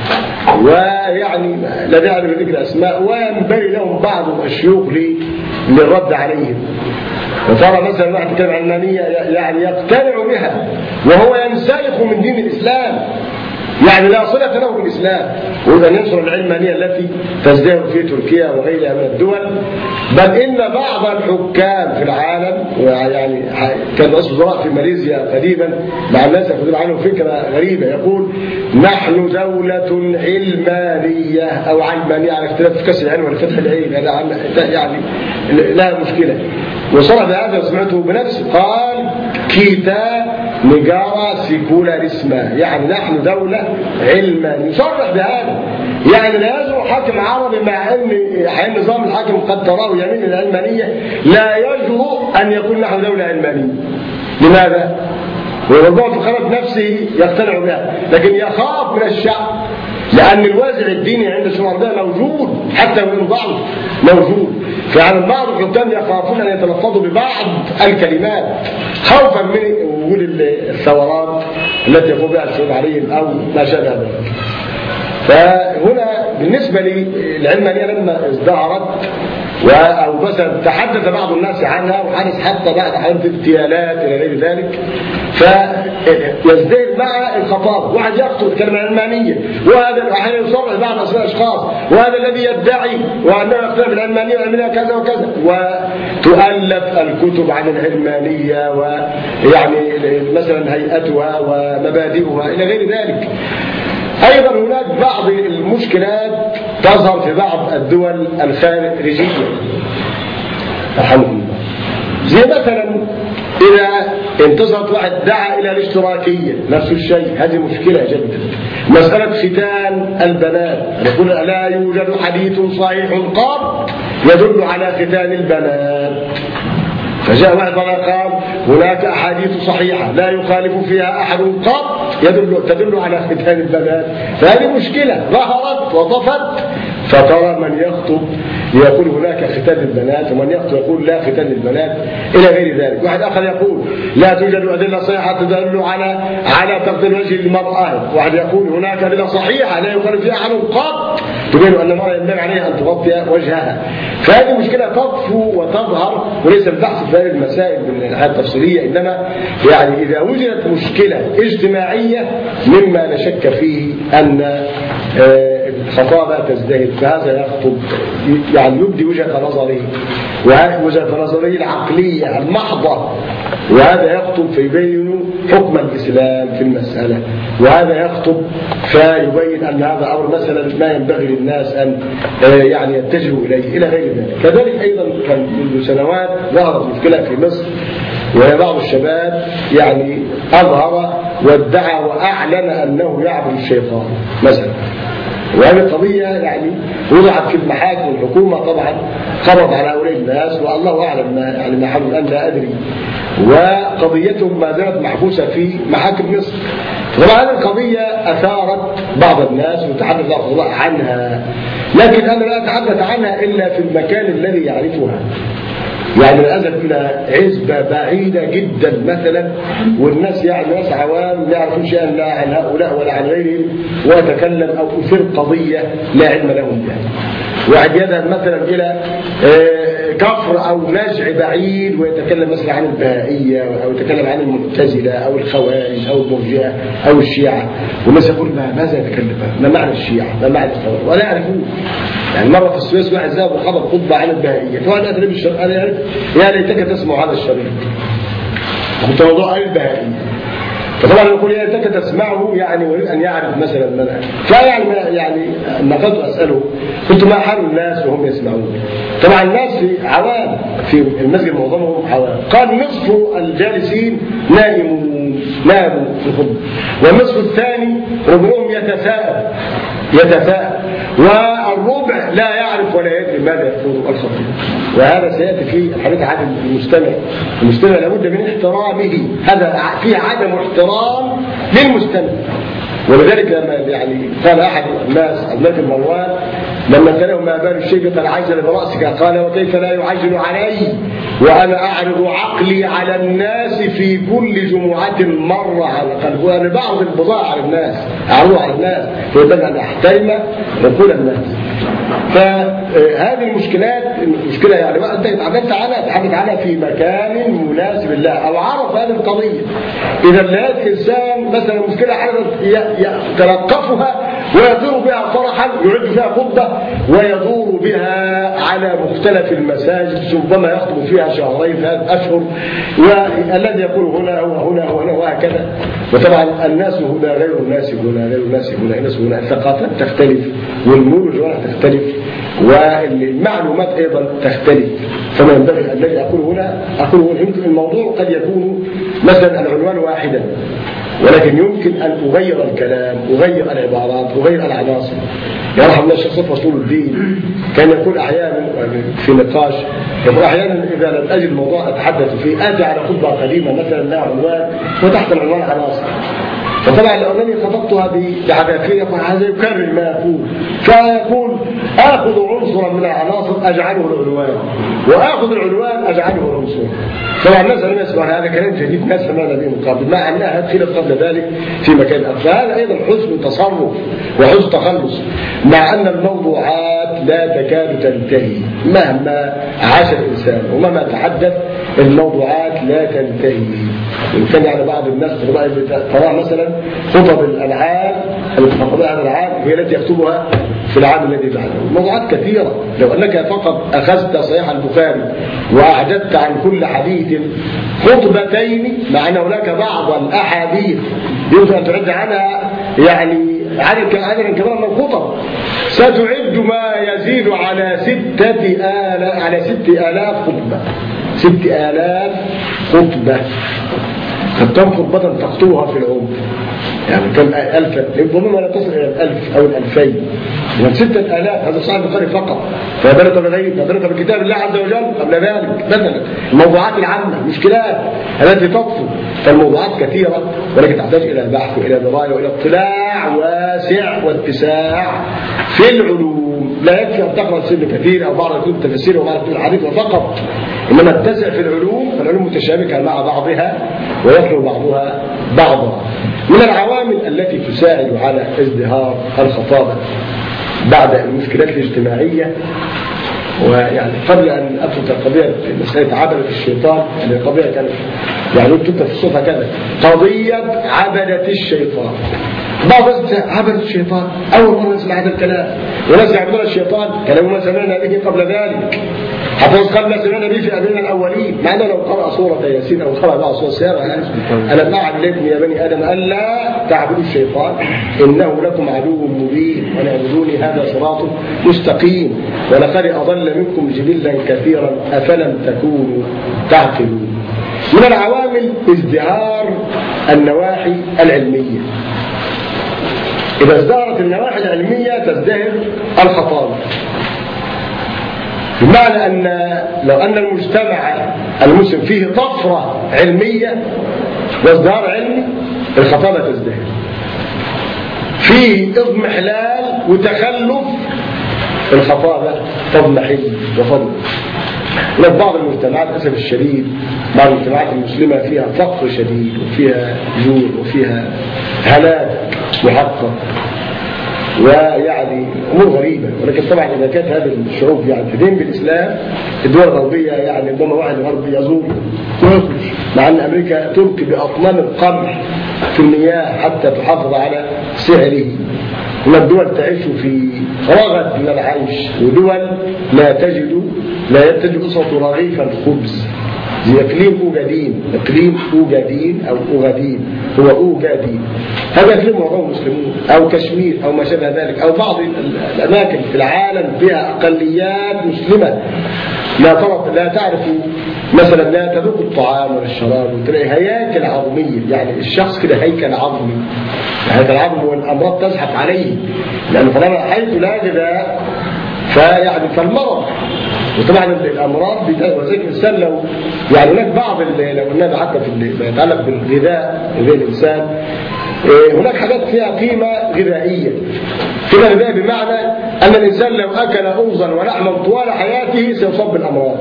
ويعني لا داعي لذكر أسماء، وينبغي لهم بعض الشيوخ للرد عليهم. وترى مثلا واحد كان علمانية يعني يقتنع بها وهو ينسلخ من دين الإسلام، يعني لا صلة له بالإسلام، وإذا ينصر العلمانية التي تزدهر في تركيا وغيرها من الدول. بل إن بعض الحكام في العالم، يعني كان رئيس وزراء في ماليزيا قديما مع الناس يأخذون عنه فكرة غريبة، يقول نحن دولة علمانية أو علمانية على اختلاف كسر العين والفتح العين، يعني لها مشكلة. وصرح بهذا سمعته بنفسه، قال كيتا نجارة سيكولاريسما، يعني نحن دولة علمانية، يصرح بهذا. يعني لا يجرؤ حاكم عربي مع ان حين نظام الحاكم قد تراه يمين العلمانية، لا يجرؤ ان يكون نحن دولة علمانية. لماذا؟ ويوضعه في خلف نفسه يقتنع بها، لكن يخاف من الشعب، لأن الوازع الديني عند الشعراء موجود حتى وإن ضعف موجود. فعلى بعض الحكام يخافون أن يتلفظوا ببعض الكلمات خوفا من وجود الثورات التي يقوم بها السعود عليهم أو ما شابه ذلك. فهنا بالنسبة للعلمانية لما ازدهرت أو مثلا تحدث بعض الناس عنها، وحدث حتى بعد حدث اغتيالات إلى غير ذلك، فيزدهر مع الخطاب. واحد يقتل كلمة علمانية، وهذا أحيانا يصرح بعض أسماء أشخاص، وهذا الذي يدعي وأنه يقتنع بالعلمانية ويعملها كذا وكذا، وتؤلف الكتب عن العلمانية ويعني مثلا هيئتها ومبادئها إلى غير ذلك. أيضا هناك بعض المشكلات تظهر في بعض الدول الخارجية رحمه الله، زي مثلا إذا انتصرت واحد دعا إلى الاشتراكية، نفس الشيء، هذه مشكلة جدا. مسألة ختان البنات، يقول لا يوجد حديث صحيح قط يدل على ختان البنات. فجاء واحد قال هناك أحاديث صحيحة لا يخالف فيها أحد قط يدل تدل على ختان البنات. فهذه مشكلة ظهرت وطفت. فترى من يخطب يقول هناك ختان البنات، ومن يخطب يقول لا ختان البنات إلى غير ذلك. واحد آخر يقول لا توجد أدلة صحيحة تدل على على تغطية وجه المرأة. واحد يقول هناك أدلة صحيحة لا يخالف فيها أحد قط تبين أن المرأة ينبغي عليها أن تغطي وجهها. فهذه مشكلة تطفو وتظهر، وليس البحث في هذه المسائل بالحياة التفصيلية، إنما يعني إذا وجدت مشكلة اجتماعية مما لا شك فيه أن الخطابة تزدهر، فهذا يخطب يعني يبدي وجهة نظره، وجهة نظره العقلية المحضة، وهذا يخطب فيبين حكم الإسلام في المسألة، وهذا يخطب فيبين أن هذا أمر مثلا ما ينبغي للناس أن يعني يتجهوا إليه إلى غير ذلك. كذلك أيضا كان منذ سنوات ظهرت مشكلة في مصر، وهي بعض الشباب يعني أظهر وادعى وأعلن أنه يعبد الشيطان مثلا، وهذه قضية يعني وضعت في المحاكم، والحكومة طبعا قرض على هؤلاء الناس، والله أعلم ما يعني ما حدث الآن لا أدري، وقضيتهم ما زالت محبوسة في محاكم مصر. طبعا هذه القضية أثارت بعض الناس وتحدث بعض الله عنها، لكن أنا لا أتحدث عنها إلا في المكان الذي يعرفها. يعني الأذهب إلى عزبة بعيدة جدا مثلا، والناس يعني ناس عوام لا يعرفون شيئا لا عن هؤلاء ولا عن غيرهم، وأتكلم أو أثير قضية لا علم لهم بها. واحد يذهب مثلا إلى كفر أو نزع بعيد ويتكلم مثلا عن البهائية، أو يتكلم عن المعتزلة أو الخوارج أو المرجئة أو الشيعة، والناس يقول ماذا يتكلم؟ ما معنى الشيعة؟ ما معنى الخوارج؟ ولا يعرفون. يعني مرة في السويس واحد ذهب وخبر خطبة عن البهائية، فقال أدري بالشرق، أنا يعرف يا ليتك تسمع هذا الشريط. كنت موضوع البهائية، فطبعا يقول يا ليتك تسمعه، يعني يريد أن يعرف مثلا منها. فيعني يعني نقدت أسأله، قلت ما حال الناس وهم يسمعون؟ طبعا الناس في عوام في المسجد معظمهم عوام. قال نصف الجالسين نائمون ناموا في الخطبة، والنصف الثاني ربعهم يتساءل يتساءل والربع لا يعرف ولا يدري ماذا يقول الخطيب. وهذا سيأتي في الحديث عن المستمع. المستمع لابد من احترامه، هذا فيه عدم احترام للمستمع. ولذلك لما يعني قال أحد الناس الملك مروان لما سأله ما بال الشيء قال عجل برأسك، قال وكيف لا يعجل علي وأنا أعرض عقلي على الناس في كل جمعة مرة على الأقل، وأنا بعض البضاعة على الناس أعرضها على الناس فيبقى أن أحترم عقول الناس. فهذه المشكلات المشكلة يعني أنت تعبت عنها تعبت عنها في مكان مناسب الله أو عرف هذه القضية. إذا لا إنسان مثلا مشكلة يتلقفها ويدور بها فرحا يعد فيها خطبة ويدور بها على مختلف المساجد ربما يخطب فيها شهرين ثلاث أشهر، والذي يقول هنا وهنا وهنا وهكذا. وطبعا الناس هنا غير الناس هنا غير الناس هنا الناس هنا الثقافات تختلف والمول تختلف والمعلومات أيضا تختلف. فما ينبغي الذي أقول هنا أقول هنا يمكن الموضوع قد يكون مثلا العنوان واحدا، ولكن يمكن أن أغير الكلام أغير العبارات أغير العناصر. يرحم الله الشيخ صفوة طول الدين كان يقول أحيانا في نقاش يقول أحيانا إذا لم أجد موضوع أتحدث فيه آتي على خطبة قديمة مثلا لها عنوان وتحت العنوان عناصر. فطبعا لو أنني خطبتها بحذافير يقول هذا يكرر ما يقول، فيقول آخذ عنصرا من العناصر أجعله العنوان وآخذ العنوان أجعله عنصرا. طبعا الناس لم يسمع هذا كلام جديد ما سمعنا به من قبل، مع أنها أدخلت قبل ذلك في مكان آخر. فهذا أيضا حسن تصرف وحسن تخلص، مع أن الموضوعات لا تكاد تنتهي مهما عاش الإنسان ومهما تحدث الموضوعات لا تنتهي. إن كان يعني بعض الناس ترى مثلا خطب الألعاب الخطباء الألعاب هي التي يكتبها في العام الذي بعده. الموضوعات كثيرة، لو أنك فقط أخذت صحيح البخاري وأعددت عن كل حديث خطبتين، مع أن هناك بعض الأحاديث يمكن أن تعد عنها يعني عددا كبيرا من الخطب، ستعد ما يزيد على ستة آلاف على ست آلاف خطبة ست آلاف خطبة. قد كم خطبة تخطوها في العمر يعني كم ألفا ربما لا تصل إلى الألف أو الألفين يعني ستة آلاف. هذا صحيح البخاري فقط، فبلغ بغيره فبلغ بكتاب الله عز وجل قبل ذلك. مثلا الموضوعات العامة المشكلات التي تطفو، فالموضوعات كثيرة ولكن تحتاج إلى البحث وإلى دراية وإلى اطلاع واسع واتساع في العلوم. لا يكفي أن تقرأ سن كثير أو بعض الكتب التفسير وبعض الكتب الحديث فقط، إنما اتسع في العلوم، فالعلوم متشابكة مع بعضها ويخلو بعضها بعضا. من العوامل التي تساعد على ازدهار الخطابة بعد المشكلات الاجتماعية، ويعني قبل أن أترك القضية مسألة عبدة الشيطان، يعني القضية كانت يعني كنت في الصفة كذا قضية عبدة الشيطان. بعض الناس عبدة الشيطان أول مرة نسمع هذا الكلام، وناس يعبدون الشيطان كلام ما سمعنا به قبل ذلك، حتى قبل ما سمعنا به في أبينا الأولين. مع أنه لو قرأ سورة ياسين أو قرأ بعض سورة السيارة ألم أعد إليكم يا بني آدم ألا تعبدوا الشيطان إنه لكم عدو مبين وأن اعبدوني هذا صراط مستقيم ولقد أضل منكم جبلا كثيرا أفلم تكونوا تعقلون. من العوامل ازدهار النواحي العلمية. إذا ازدهرت النواحي العلمية تزدهر الخطابة، بمعنى أن لو أن المجتمع المسلم فيه طفرة علمية وازدهار علمي الخطابة تزدهر. فيه اضمحلال وتخلف الخطابة تضمحل وفضل. لك بعض المجتمعات للأسف الشديد بعض المجتمعات المسلمة فيها فقر شديد وفيها جوع وفيها هلاك محقق ويعني أمور غريبة. ولكن طبعا إذا كانت هذه الشعوب يعني تدين بالإسلام الدول الغربية يعني ربما واحد غربي يزور ويخرج، مع أن أمريكا تلقي بأطنان القمح في المياه حتى تحافظ على سعره. هناك الدول تعيش في رغد من العيش، ودول لا تجد لا تجد أسرة رغيف الخبز زي إقليم أوغادين. إقليم أوغادين أو أوغادين هو أوغادين، هذا إقليم معظمه مسلمون، أو كشمير أو ما شابه ذلك، أو بعض الأماكن في العالم فيها أقليات مسلمة لا تعرف لا تعرف مثلا لا تذوق الطعام ولا الشراب، وتلاقي هياكل عظمية. يعني الشخص كده هيكل عظمي، هيكل عظمي والأمراض تزحف عليه، لأنه طالما حيث لا غذاء فيعني فالمرض، وطبعا الامراض وزي الانسان لو يعني هناك بعض لو قلنا حتى في ما يتعلق بالغذاء زي الانسان هناك حاجات فيها قيمه غذائيه. قيمه غذائيه بمعنى ان الانسان لو اكل ارزا ولحما طوال حياته سيصاب بالامراض.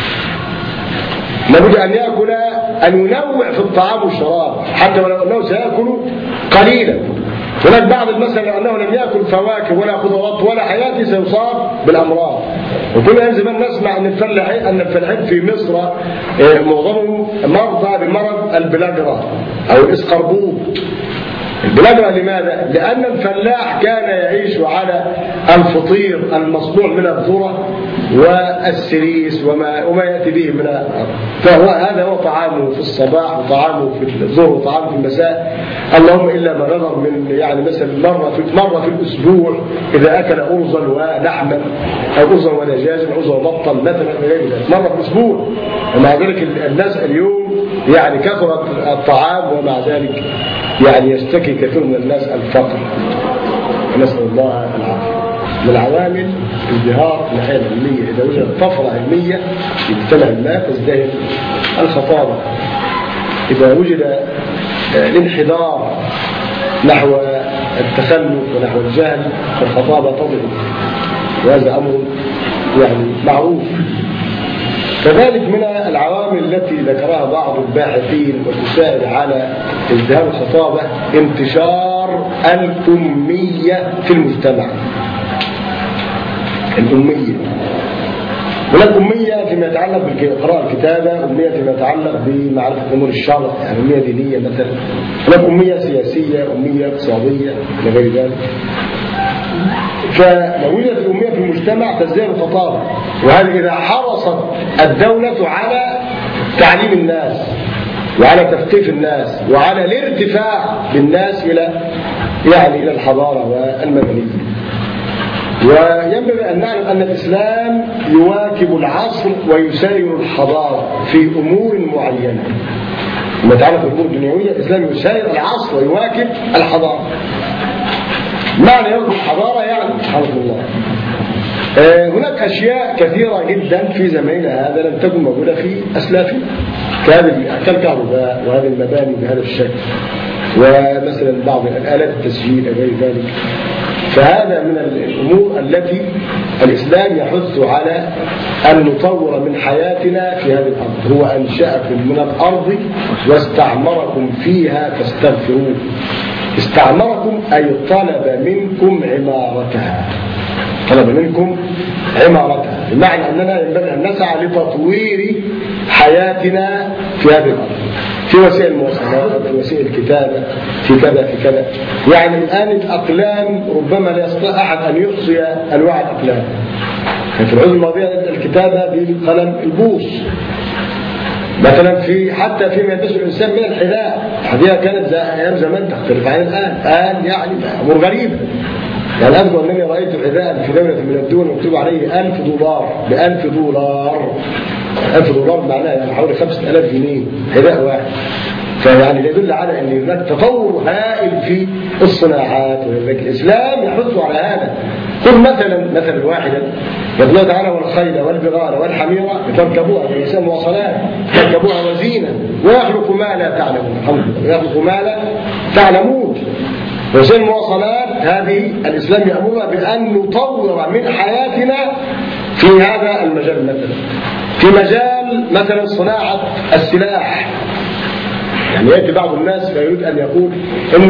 لابد ان ياكل ان ينوع في الطعام والشراب حتى ولو انه سياكل قليلا. هناك بعض المثل انه لم ياكل فواكه ولا خضروات ولا حياته سيصاب بالامراض. وكنا زمان نسمع ان الفلاحين ان الفلاحين في مصر معظمهم مرضى بمرض البلاجرا او الاسقربوط. البلاجرا لماذا؟ لأن الفلاح كان يعيش على الفطير المصنوع من الذرة والسريس وما وما يأتي به من، فهو هذا هو طعامه في الصباح وطعامه في الظهر وطعامه في المساء. اللهم إلا ما نظر من يعني مثلا مرة في مرة في الأسبوع إذا أكل أرزا ولحما أو أرزا ودجاجا أو أرزا وبطا مثلا مرة في الأسبوع. ومع ذلك الناس اليوم يعني كثرت الطعام ومع ذلك يعني يشتكي كثير من الناس الفقر. نسأل الله العافية. من العوامل ازدهار الناحية العلمية، إذا وجدت طفرة علمية في مجتمع ما تزدهر الخطابة. إذا وجد الانحدار نحو التخلف ونحو الجهل فالخطابة تضعف، وهذا أمر يعني معروف. كذلك من العوامل التي ذكرها بعض الباحثين وتساعد على ازدهار الخطابة انتشار الأمية في المجتمع. الأمية، هناك أمية فيما يتعلق بقراءة الكتابة، أمية فيما يتعلق بمعرفة أمور الشرع، يعني أمية دينية مثلا، هناك أمية سياسية، أمية اقتصادية إلى غير ذلك. فلو وجدت الأمية في المجتمع تزدهر الخطابة، وهذه إذا حرصت الدولة على تعليم الناس وعلى تثقيف الناس وعلى الارتفاع بالناس إلى يعني إلى الحضارة والمدنية. وينبغي أن نعلم أن الإسلام يواكب العصر ويساير الحضارة في أمور معينة. لما تعرف الأمور الدنيوية الإسلام يساير العصر ويواكب الحضارة. معنى يواكب الحضارة يعني حفظ الله. آه هناك أشياء كثيرة جدا في زماننا هذا لم تكن موجودة في أسلافنا، كالكهرباء وهذه المباني بهذا الشكل، ومثلا بعض الآلات التسجيل وغير ذلك. فهذا من الأمور التي الإسلام يحث على أن نطور من حياتنا في هذه الأرض. هو أنشأكم من الأرض واستعمركم فيها فاستغفروه. استعمركم أي طلب منكم عمارتها، طلب منكم عمارتها، بمعنى أننا ينبغي أن نسعى لتطوير حياتنا في هذه الأرض، في وسائل المواصلات، في وسائل الكتابة، في كذا في كذا. يعني الآن الأقلام ربما لا يستطيع أحد أن يحصي أنواع الأقلام. في العصور الماضية الكتابة بالقلم البوص مثلا، في حتى فيما يدرسه الإنسان من الحذاء. الحذاء كانت أيام زمان تختلف عن الآن، الآن يعني أمور غريبة. يعني أذكر أنني رأيت الحذاء في دولة من الدول مكتوب عليه ألف دولار بألف دولار. ألف دولار معناه يعني حوالي خمسة آلاف جنيه حذاء واحد. فيعني يدل على أن هناك تطور هائل في الصناعات. ولذلك الإسلام يحث على هذا. خذ مثلا مثلا واحدا يقول الله تعالى والخيل والبغال والحميرة لتركبوها في وسائل المواصلات، تركبوها وزينة ويخلق ما لا تعلمون. الحمد لله يخلق ما لا تعلمون. وسائل المواصلات هذه الإسلام يأمرنا بأن نطور من حياتنا في هذا المجال. مثلا في مجال مثلا صناعة السلاح، يعني يأتي بعض الناس فيريد أن يقول إن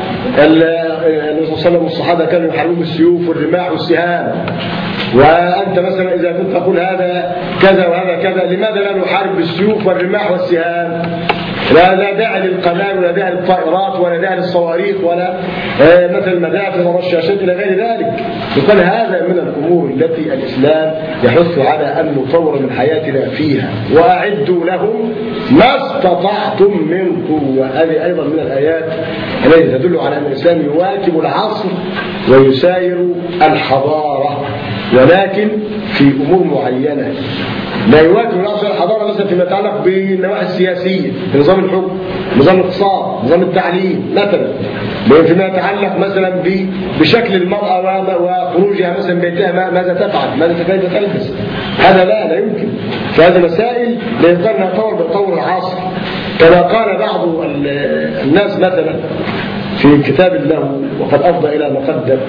النبي صلى الله عليه وسلم والصحابة كانوا يحاربون بالسيوف والرماح والسهام، وأنت مثلا إذا كنت تقول هذا كذا وهذا كذا، لماذا لا نحارب بالسيوف والرماح والسهام؟ لا لا داعي للقنابل ولا داعي للطائرات ولا داعي للصواريخ ولا مثل المدافع والرشاشات إلى غير ذلك. يقول هذا من الأمور التي الإسلام يحث على أن نطور من حياتنا فيها. وأعدوا لهم ما استطعتم من قوة. هذه أيضا من الآيات التي تدل على أن الإسلام يواكب العصر ويساير الحضارة، ولكن في أمور معينة. لا يواكب العصر الحضارة مثلا فيما يتعلق بالنواحي السياسية، نظام الحكم، نظام الاقتصاد، نظام التعليم مثلا. فيما يتعلق مثلا بشكل المرأة وخروجها مثلا بيتها ماذا تفعل، ماذا كيف تلبس، هذا لا لا يمكن. فهذه مسائل لا يقدر نطور بتطور العصر، كما قال بعض الناس مثلا في كتاب له وقد أفضى إلى مقدم،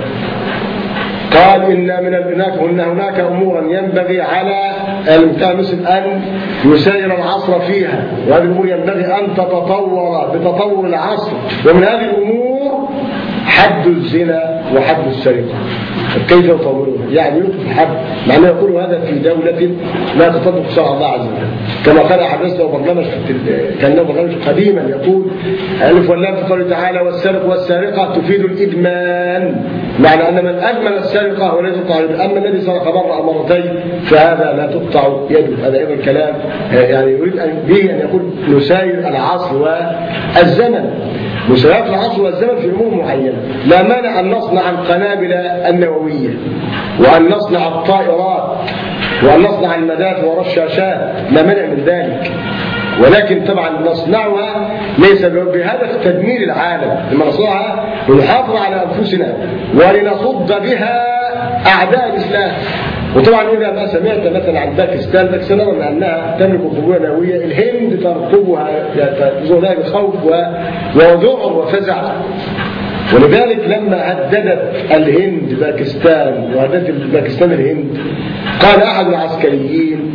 قال إن من هناك إن هناك أمورا ينبغي على المسلم أن يسير العصر فيها، وهذه الأمور ينبغي أن تتطور بتطور العصر، ومن هذه الأمور حد الزنا وحد السرقة. كيف يطورونها؟ يعني يطلق الحد، معناه يقول هذا في دولة لا تطبق شرع الله عز وجل، كما قال حدثنا وبرنامج كان له برنامج قديما يقول ألف واللام في قوله تعالى والسرق والسارقة تفيد الإدمان، معنى أن من أدمن السرقة ولا تقطع يده، أما الذي سرق مرة أو مرتين فهذا لا تقطع يده. هذا أيضا كلام يعني يريد أن به أن يقول نساير العصر والزمن، مسايرة العصر والزمن في أمور معينة. لا مانع أن نصنع القنابل النووية، وأن نصنع الطائرات، وأن نصنع المدافع والرشاشات، لا مانع من ذلك، ولكن طبعا نصنعها ليس بهدف تدمير العالم، لما نصنعها لنحافظ على أنفسنا ولنصد بها أعداء الإسلام. وطبعا إذا ما سمعت مثلا عن باكستان، باكستان رغم أنها تملك قوة نووية، الهند ترقبها ذلك بخوف وذعر وفزع. ولذلك لما هددت الهند باكستان وهددت باكستان الهند، قال أحد العسكريين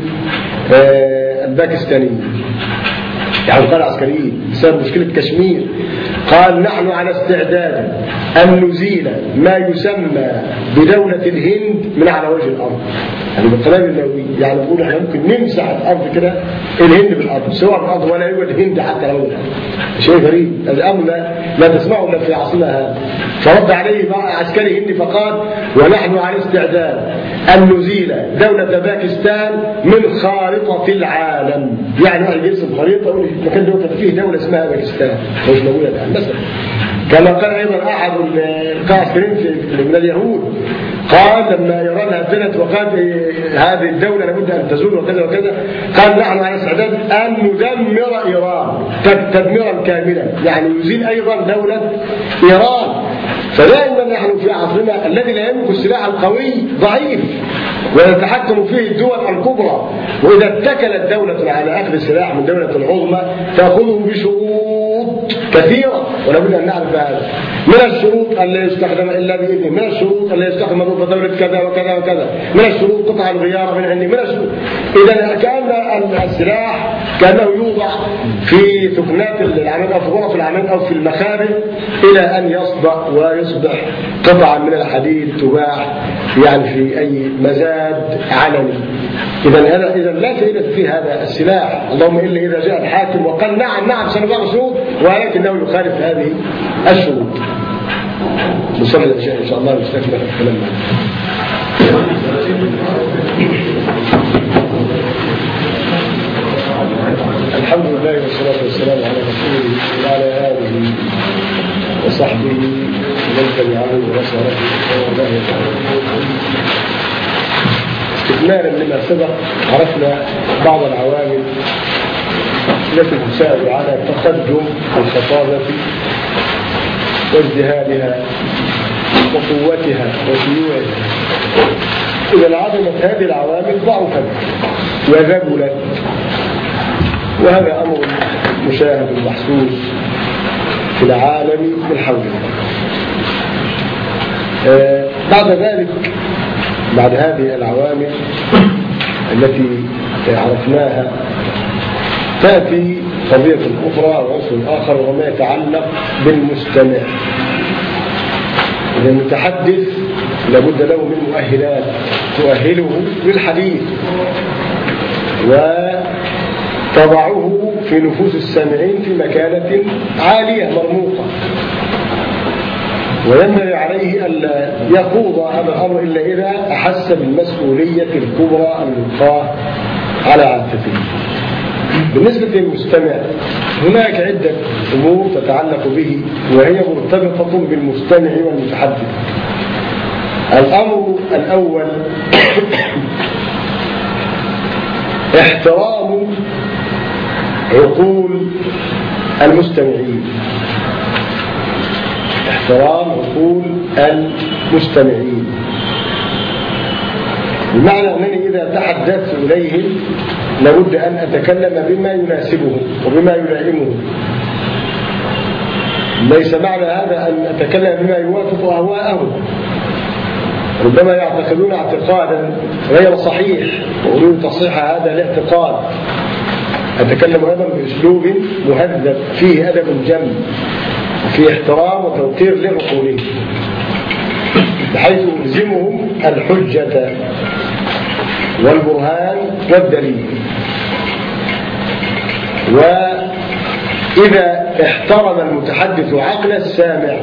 الباكستانيين، يعني قال عسكريين بسبب مشكلة كشمير، قال نحن على استعداد أن نزيل ما يسمى بدولة الهند من على وجه الأرض، يعني بالقنابل النووية. يعني نقول احنا ممكن نمسح الأرض كده، الهند بالأرض، سواء بالأرض ولا يوجد هند حتى على وجه الأرض. شيء غريب، الأمر لا تسمعه إلا في عصرنا هذا. فرد عليه عسكري هندي فقال ونحن على استعداد أن نزيل دولة باكستان من خارطة العالم. يعني واحد يرسم خريطة يقول المكان ده فيه دولة اسمها باكستان مش موجودة الآن مثلا. كما قال أيضا أحد العسكريين من اليهود، قال لما إيران هددت وقال هذه الدولة لابد أن تزول وكذا وكذا، قال نحن على استعداد أن ندمر إيران تدميرا كاملا، يعني يزيل أيضا دولة إيران. فدائما نحن في عصرنا الذي لا يملك السلاح القوي ضعيف ويتحكم فيه الدول الكبرى، وإذا اتكلت دولة على أخذ السلاح من دولة العظمى تأخذه بشروط كثيرة، ولا بد أن نعرف هذا. من الشروط ألا يستخدم إلا بإذنه، من الشروط ألا يستخدم ضد دولة كذا وكذا وكذا، من الشروط قطع الغيار من عندي، من الشروط. إذا كأن السلاح كأنه يوضع في ثكنات العمل أو في غرف العمل أو في المخابئ إلى أن يصدأ ويصبح قطعا من الحديد تباع يعني في أي مزاد علني. إذا هذا إذا لا فائدة في هذا السلاح، اللهم إلا إذا جاء الحاكم وقال نعم نعم سنضع شروط ولكنه يخالف هذه الشروط. نصلي العشاء إن شاء الله ونستكمل الكلام. الحمد لله والصلاة والسلام على رسوله وعلى آله وصحبه ومن تبعه ونصره والله تعالى. استكمالا لما سبق عرفنا بعض العوامل التي تساعد على تقدم الخطابة وازدهارها وقوتها وشيوعها. إذا انعدمت هذه العوامل ضعفت وذبلت، وهذا أمر مشاهد محسوس في العالم من حولنا. آه بعد ذلك بعد هذه العوامل التي عرفناها تأتي قضية أخرى وعنصر آخر وما يتعلق بالمستمع. إذا المتحدث لابد له من مؤهلات تؤهله للحديث وتضعه في نفوس السامعين في مكانة عالية مرموقة، وينبغي عليه ألا يخوض هذا الأمر إلا إذا أحس بالمسؤولية الكبرى الملقاة على عاتقه. بالنسبة للمستمع هناك عدة أمور تتعلق به وهي مرتبطة بالمستمع والمتحدث. الأمر الأول احترام عقول المستمعين. احترام عقول المستمعين، بمعنى أنني إذا تحدثت إليهم لابد أن أتكلم بما يناسبهم وبما يلائمهم. ليس معنى هذا أن أتكلم بما يوافق أهواءهم، ربما يعتقدون اعتقادا غير صحيح وأريد تصحيح هذا الاعتقاد. أتكلم أيضا بأسلوب مهذب فيه أدب جم وفيه احترام وتوقير لعقولهم، بحيث ألزمهم الحجة والبرهان والدليل. وإذا احترم المتحدث عقل السامع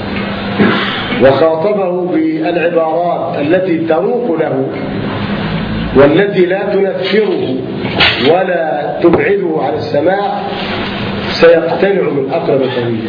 وخاطبه بالعبارات التي تروق له والتي لا تنفره ولا تبعده عن السماع، سيقتنع من أقرب طريق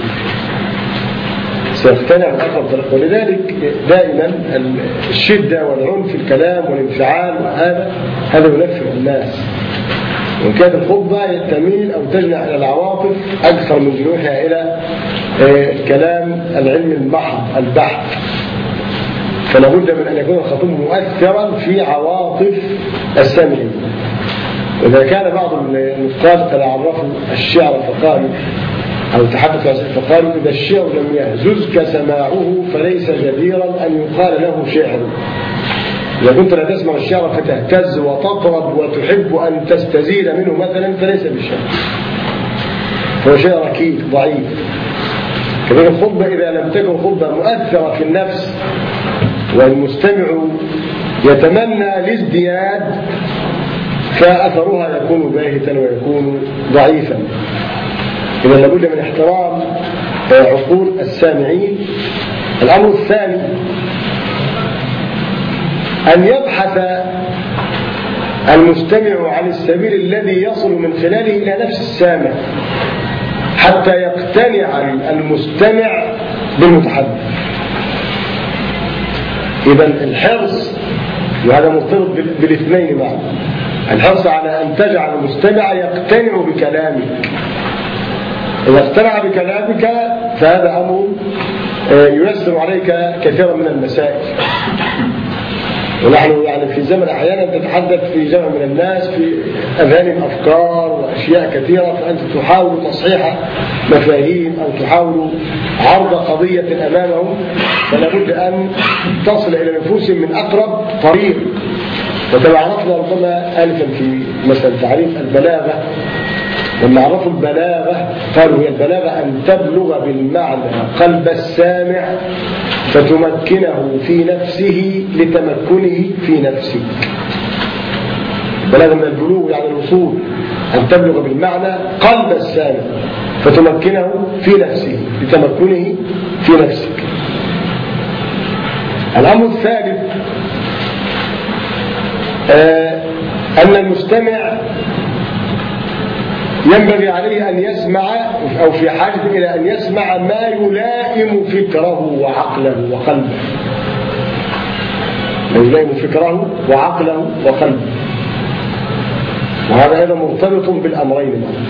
سيقتنع من أقرب طريق ولذلك دائما الشدة والعنف في الكلام والانفعال وهذا هذا ينفر الناس، وإن كانت الخطبة تميل أو تجنح إلى العواطف أكثر من جنوحها إلى الكلام العلم المحض البحث. فلا بد من أن يكون الخطيب مؤثرا في عواطف السامعين. وإذا كان بعض النقاد تعرفوا الشعر فقالوا أو تحدثوا عن الشعر فقالوا إذا الشعر لم يهززك سماعه فليس جديرا أن يقال له شعر. إذا كنت لا تسمع الشعر فتهتز وتطرب وتحب أن تستزيد منه مثلا فليس بالشعر، فهو شيء ركيك ضعيف. كذلك الخطبة إذا لم تكن خطبة مؤثرة في النفس والمستمع يتمنى الازدياد فأثرها يكون باهتا ويكون ضعيفا. إذا لابد من احترام عقول السامعين. الأمر الثاني أن يبحث المستمع عن السبيل الذي يصل من خلاله إلى نفس السامع حتى يقتنع المستمع بالمتحدث. إذا الحرص، وهذا مرتبط بالاثنين معا، الحرص على أن تجعل المستمع يقتنع بكلامك. إذا اقتنع بكلامك فهذا أمر ييسر عليك كثيرا من المسائل. ونحن يعني في زمن أحيانا تتحدث في جمع من الناس في أذهانهم أفكار وأشياء كثيرة، فأنت تحاول تصحيح مفاهيم أو تحاول عرض قضية أمامهم، فلا بد أن تصل إلى نفوسهم من أقرب طريق. وكما عرفنا ربما آلفا في مثلا تعريف البلاغة، لما عرفوا البلاغة قالوا هي البلاغة أن تبلغ بالمعنى قلب السامع فتمكنه في نفسه لتمكنه في نفسك. البلاغة من البلوغ يعني الوصول، أن تبلغ بالمعنى قلب السامع فتمكنه في نفسه لتمكنه في نفسك. الأمر الثالث آه أن المستمع ينبغي عليه أن يسمع أو في حاجة إلى أن يسمع ما يلائم فكره وعقله وقلبه، ما يلائم فكره وعقله وقلبه. وهذا أيضا مرتبط بالأمرين معا،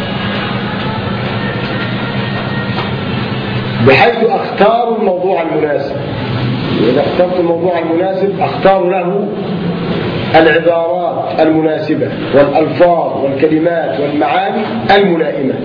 بحيث أختار الموضوع المناسب. وإذا اخترت الموضوع المناسب أختار له العبارات المناسبة والألفاظ والكلمات والمعاني الملائمة.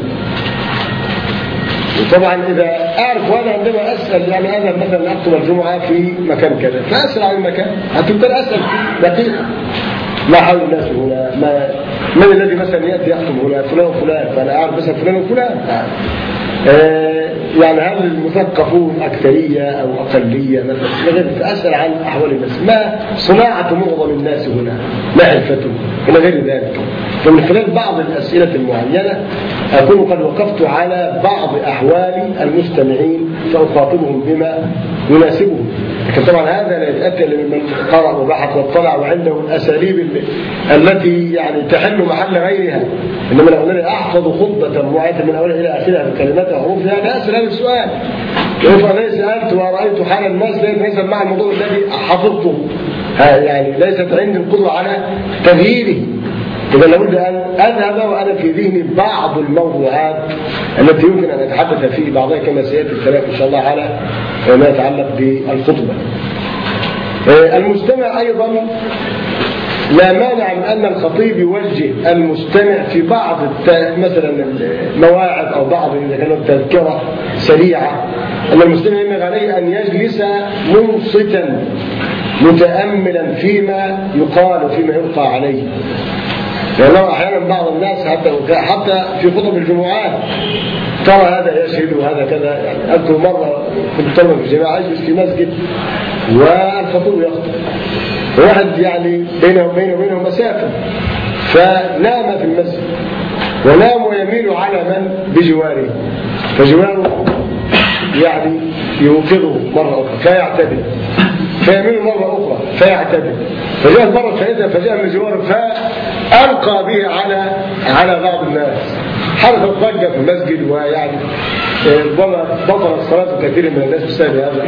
وطبعا إذا أعرف هذا عندما أسأل، يعني أنا مثلا أكتب الجمعة في مكان كذا فأسأل عن المكان، هتبدأ أسأل في دقيقة ما حول الناس هنا، ما من الذي مثلا يأتي يخطب هنا، فلان وفلان، فأنا أعرف مثلا فلان وفلان. آه يعني هل المثقفون أكثرية أو أقلية مثلا، فأسأل عن أحوال الناس، ما صناعة معظم الناس هنا، ما عرفتهم إلى غير ذلك. فمن خلال بعض الأسئلة المعينة أكون قد وقفت على بعض أحوال المستمعين فأخاطبهم بما يناسبهم. لكن طبعا هذا لا يتأتى لمن قرأ وبحث واطلع وعنده الأساليب التي يعني تحل محل غيرها. إنما لو أنني أحفظ خطبة معينة من أولها إلى آخرها بكلمات وحروفها لا أسأل هذا السؤال. لو أنا سألت ورأيت حال الناس ليس مع الموضوع الذي حفظته، يعني ليست عندي القدرة على تغييره. إذا لابد أن أذهب وأنا في ذهني بعض الموضوعات التي يمكن أن أتحدث في بعضها كما سيأتي الكلام إن شاء الله على ما يتعلق بالخطبة. المستمع أيضا لا مانع من أن الخطيب يوجه المستمع في بعض مثلا المواعظ أو بعض إذا كانت تذكرة سريعة، أن المستمع ينبغي عليه أن يجلس منصتا متأملا فيما يقال وفيما يلقى عليه. لأنه أحيانا بعض الناس حتى حتى في خطب الجمعات ترى هذا يشهد وهذا كذا. يعني أذكر مرة كنت طلبة في الجماعة أجلس في مسجد والخطيب يخطب، واحد يعني بينه وبينه وبينه مسافة، فنام في المسجد ونام ويميل على من بجواره، فجواره يعني يوقظه مرة أخرى فيعتدل، فيميل مرة أخرى فيعتدل، فجاءت مرة ثالثة فجاء من جواره فألقى به على على بعض الناس، حدثت ضجة في المسجد، ويعني ربما بطلت صلاة كثير من الناس بسبب هذا.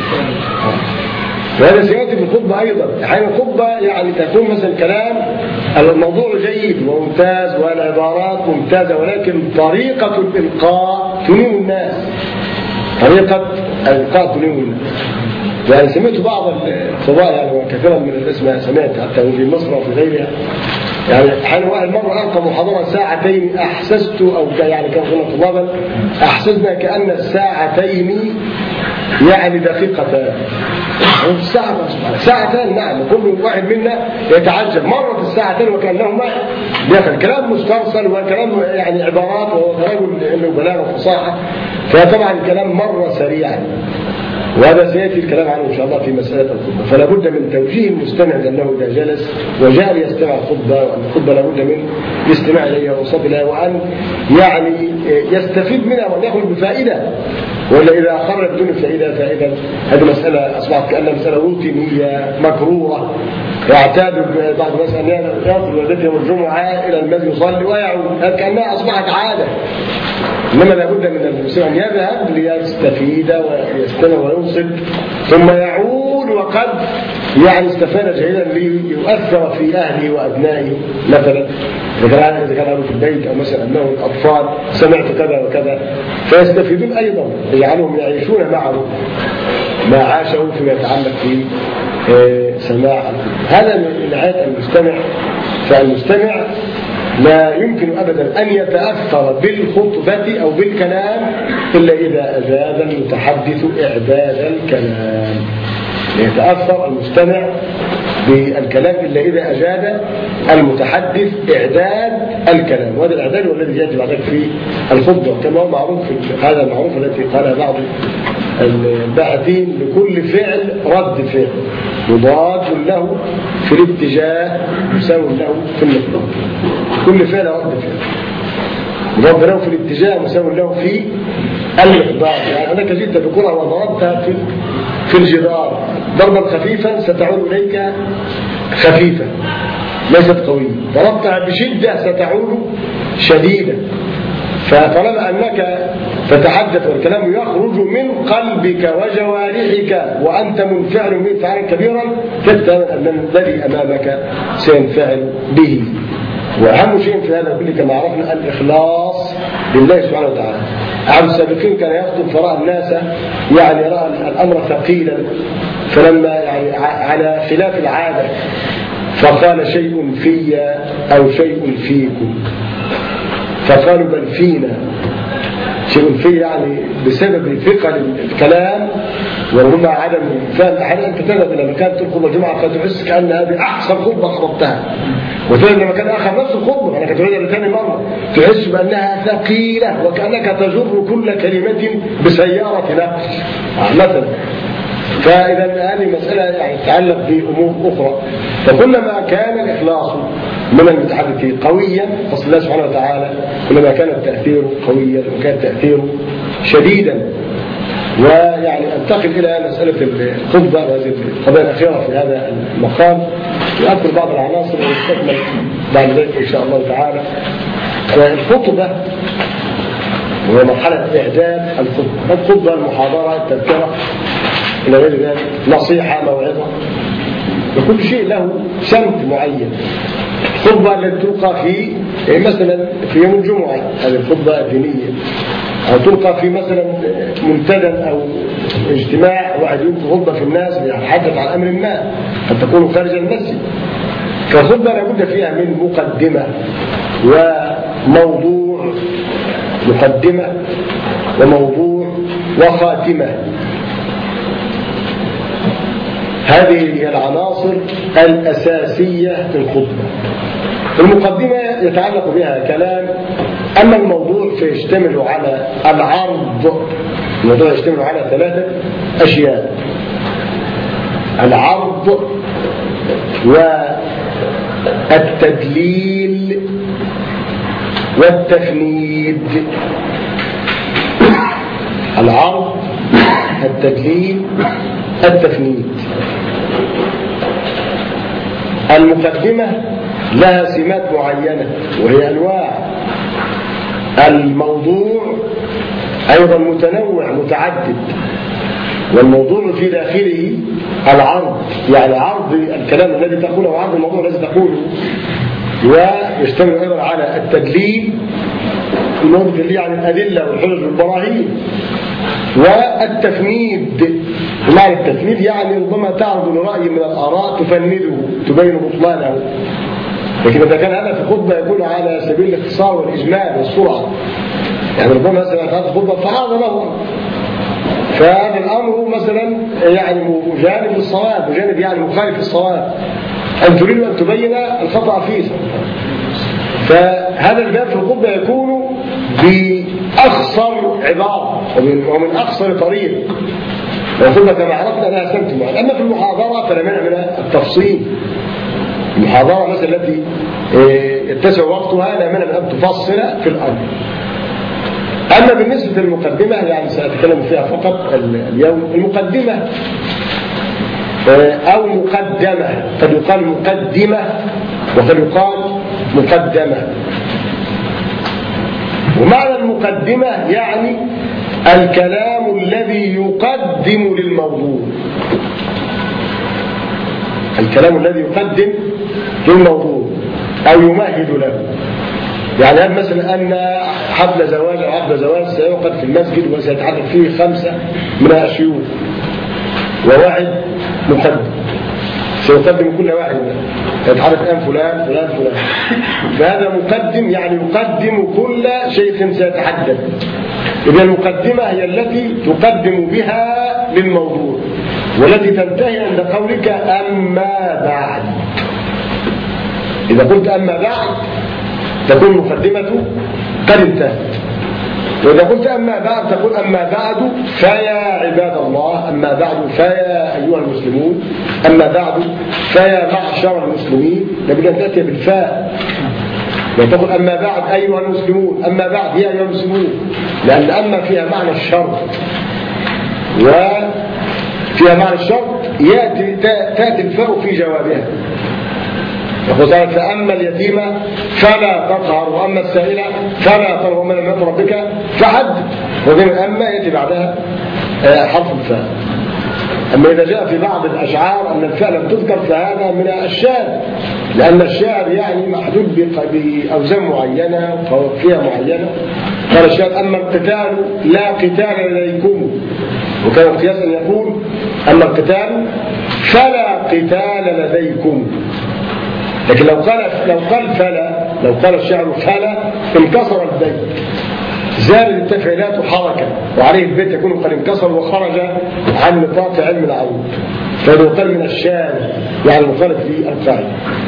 وهذا سيأتي في الخطبة أيضا. أحيانا الخطبة يعني تكون مثلا كلام الموضوع جيد وممتاز والعبارات ممتازة، ولكن طريقة الإلقاء تنيم الناس، طريقة الإلقاء تنيم الناس. يعني سمعت بعض الخطباء يعني وكثيرا من الاسماء سمعت حتى في مصر وفي غيرها، يعني حين واحد مرة ألقى محاضرة ساعتين أحسست أو يعني كان كنا طلابا أحسسنا كأن الساعتين يعني دقيقتان، ساعة ساعتين. نعم كل واحد منا يتعجب مرة الساعتين وكأنهما داخل كلام مسترسل وكلام يعني عبارات وكلام له بلاغة وفصاحة، فطبعا الكلام مرة سريعا، وهذا سيأتي الكلام عنه إن شاء الله في مسألة الخطبة. فلا بد من توجيه المستمع لأنه إذا جلس وجاء ليستمع الخطبة، وأن الخطبة لا بد من الاستماع إليها وصد لها، وأن يعني يستفيد منها وأن يأخذ بفائدة، ولا إذا خرج بدون فائدة فائدة هذه مسألة أصبحت كأنها مسألة روتينية مكروهة. يعتاد بعض الناس أن يأخذ والدته يوم الجمعة إلى المسجد يصلي ويعود، كأنها أصبحت عادة. إنما لابد من المسلم أن يذهب ليستفيد ويستمع وينصت ثم يعود وقد يعني استفاد جيدا ليؤثر في أهله وأبنائه. مثلا إذا كان إذا كان في البيت أو مثلا أنه الأطفال سمعت كذا وكذا فيستفيدون أيضا، يجعلهم يعيشون معه ما عاشه فيما يتعلق في سماع. هذا من ناحية المستمع. فالمستمع لا يمكن أبدا أن يتأثر بالخطبة أو بالكلام إلا إذا أجاد المتحدث إعداد الكلام. يتأثر المستمع بالكلام إلا إذا أجاد المتحدث إعداد الكلام، وهذا الإعداد هو الذي يأتي بعدك في الخطبة كما هو معروف. هذا المعروف التي قالها بعض الباحثين: لكل فعل رد فعل مضاد له في الاتجاه مساو له في المقدار. كل فعل رد فعل مضاد له في الاتجاه مساو له في المقدار. يعني أنك جئت بكرة وضربتها في في الجدار ضربا خفيفا ستعود إليك خفيفة ليست قوية، ضربتها بشدة ستعود شديدة. فطالما أنك تتحدث والكلام يخرج من قلبك وجوارحك وأنت منفعل به فعلا كبيرا، تفهم أن الذي أمامك سينفعل به. وأهم شيء في هذا كله كما عرفنا الإخلاص لله سبحانه وتعالى. أحد السابقين كان يخطب فرأى الناس يعني رأى الأمر ثقيلا، فلما يعني على خلاف العادة فقال: شيء في أو شيء فيكم؟ فقالوا: بل فينا. شيء فيه يعني بسبب ثقل الكلام وربما عدم فهم. أحيانا أنت تذهب إلى مكان تخطب الجمعة فتحس كأن هذه أحسن خطبة خطبتها، وتذهب إلى مكان آخر نفس الخطبة أنك تعيدها لثاني مرة تحس بأنها ثقيلة وكأنك تجر كل كلمة بسيارة نقل مثلا. فإذا هذه مسألة يعني تتعلق بأمور أخرى. فكلما كان الإخلاص من المتحدث قويا فصل الله سبحانه وتعالى كلما كان التأثير قويا وكان التأثير شديدا. ويعني أنتقل إلى مسألة الخطبة وهذه القضايا الأخيرة في هذا المقام، وأذكر بعض العناصر ونستكمل بعد ذلك إن شاء الله تعالى. الخطبة وهي مرحلة إعداد الخطبة. الخطبة المحاضرة التذكرة إلى غير ذلك، نصيحة موعظة، وكل شيء له سمت معين. الخطبة التي تلقى في مثلا في يوم الجمعة، هذه الخطبة الدينية، أو تلقى في مثلا منتدى أو اجتماع واحد يلقي خطبة في الناس يتحدث عن أمر ما قد تكون خارج المسجد. فالخطبة لابد فيها من مقدمة وموضوع، مقدمة وموضوع وخاتمة. هذه هي العناصر الأساسية في الخطبة. المقدمة يتعلق بها كلام، أما الموضوع فيشتمل على العرض. الموضوع يشتمل على ثلاثة أشياء: العرض والتدليل والتفنيد. العرض، التدليل، التفنيد. المقدمة لها سمات معينة وهي أنواع. الموضوع أيضا متنوع متعدد، والموضوع في داخله العرض، يعني عرض الكلام الذي تقوله وعرض الموضوع الذي تقوله. ويشتمل أيضا على التدليل، الموضوع اللي يعني الأدلة والحجج والبراهين. والتفنيد، معنى التفنيد يعني ربما تعرض لرأي من الآراء تفنده تبين بطلانه، لكن إذا كان هذا في خطبة يكون على سبيل الاختصار والإجمال والسرعة. يعني ربما مثلا هذا خطبة فعرض له، فهذا الأمر مثلا يعني جانب الصواب وجانب يعني مخالف الصواب، أن تريد أن تبين الخطأ فيه. فهذا الباب في الخطبة يكون بأخصر عبارة ومن أخصر طريق. الخطبة كما عرفنا لها سمت معين. أما في المحاضرة فلا مانع من التفصيل. المحاضرة مثلا التي يتسع وقتها لا مانع من أن تفصل في الأمر. أما بالنسبة للمقدمة يعني سأتكلم فيها فقط اليوم. المقدمة أو مقدمة، قد يقال مقدمة وقد يقال مقدمة. ومعنى المقدمة يعني الكلام الذي يقدم للموضوع، الكلام الذي يقدم للموضوع أو يمهد له. يعني هل مثلا أن حفل زواج أو عقد زواج سيعقد في المسجد وسيتحدث فيه خمسة من الشيوخ وواحد مقدم سيقدم كل واحد يتحدث الآن فلان فلان فلان، فهذا مقدم يعني يقدم كل شيخ سيتحدث. إذا المقدمة هي التي تقدم بها للموضوع والتي تنتهي عند قولك أما بعد. إذا قلت أما بعد تكون المقدمة قد انتهت. وإذا قلت أما بعد تقول أما بعد فيا عباد الله، أما بعد فيا أيها المسلمون، أما بعد فيا معشر المسلمين. لابد أن تأتي بالفاء، لا تقول أما بعد أيها المسلمون، أما بعد يا أيها المسلمون، لأن أما فيها معنى الشرط، وفيها معنى الشرط يأتي تأتي الفاء في جوابها. يقول تعالى فأما اليتيم فلا تقهر وأما السائل فلا تنهر ومن لم يكن ربك فحد. ومن أما يأتي بعدها حرف الفاء. أما إذا جاء في بعض الأشعار أن الفاء لم تذكر فهذا من الشعر، لأن الشعر يعني محدود بأوزان معينة وفيها معينة. قال الشعر أما القتال لا قتال لديكم، وكان القياس أن يقول أما القتال فلا قتال لديكم. لكن لو قال لو قال فلا، لو قال الشعر فلا انكسر البيت، زالت التفعيلات حركة وعليه البيت يكون قد انكسر وخرج عن نطاق علم العروض. فهذا يقال من الشعر يعني مخالف في القاعدة.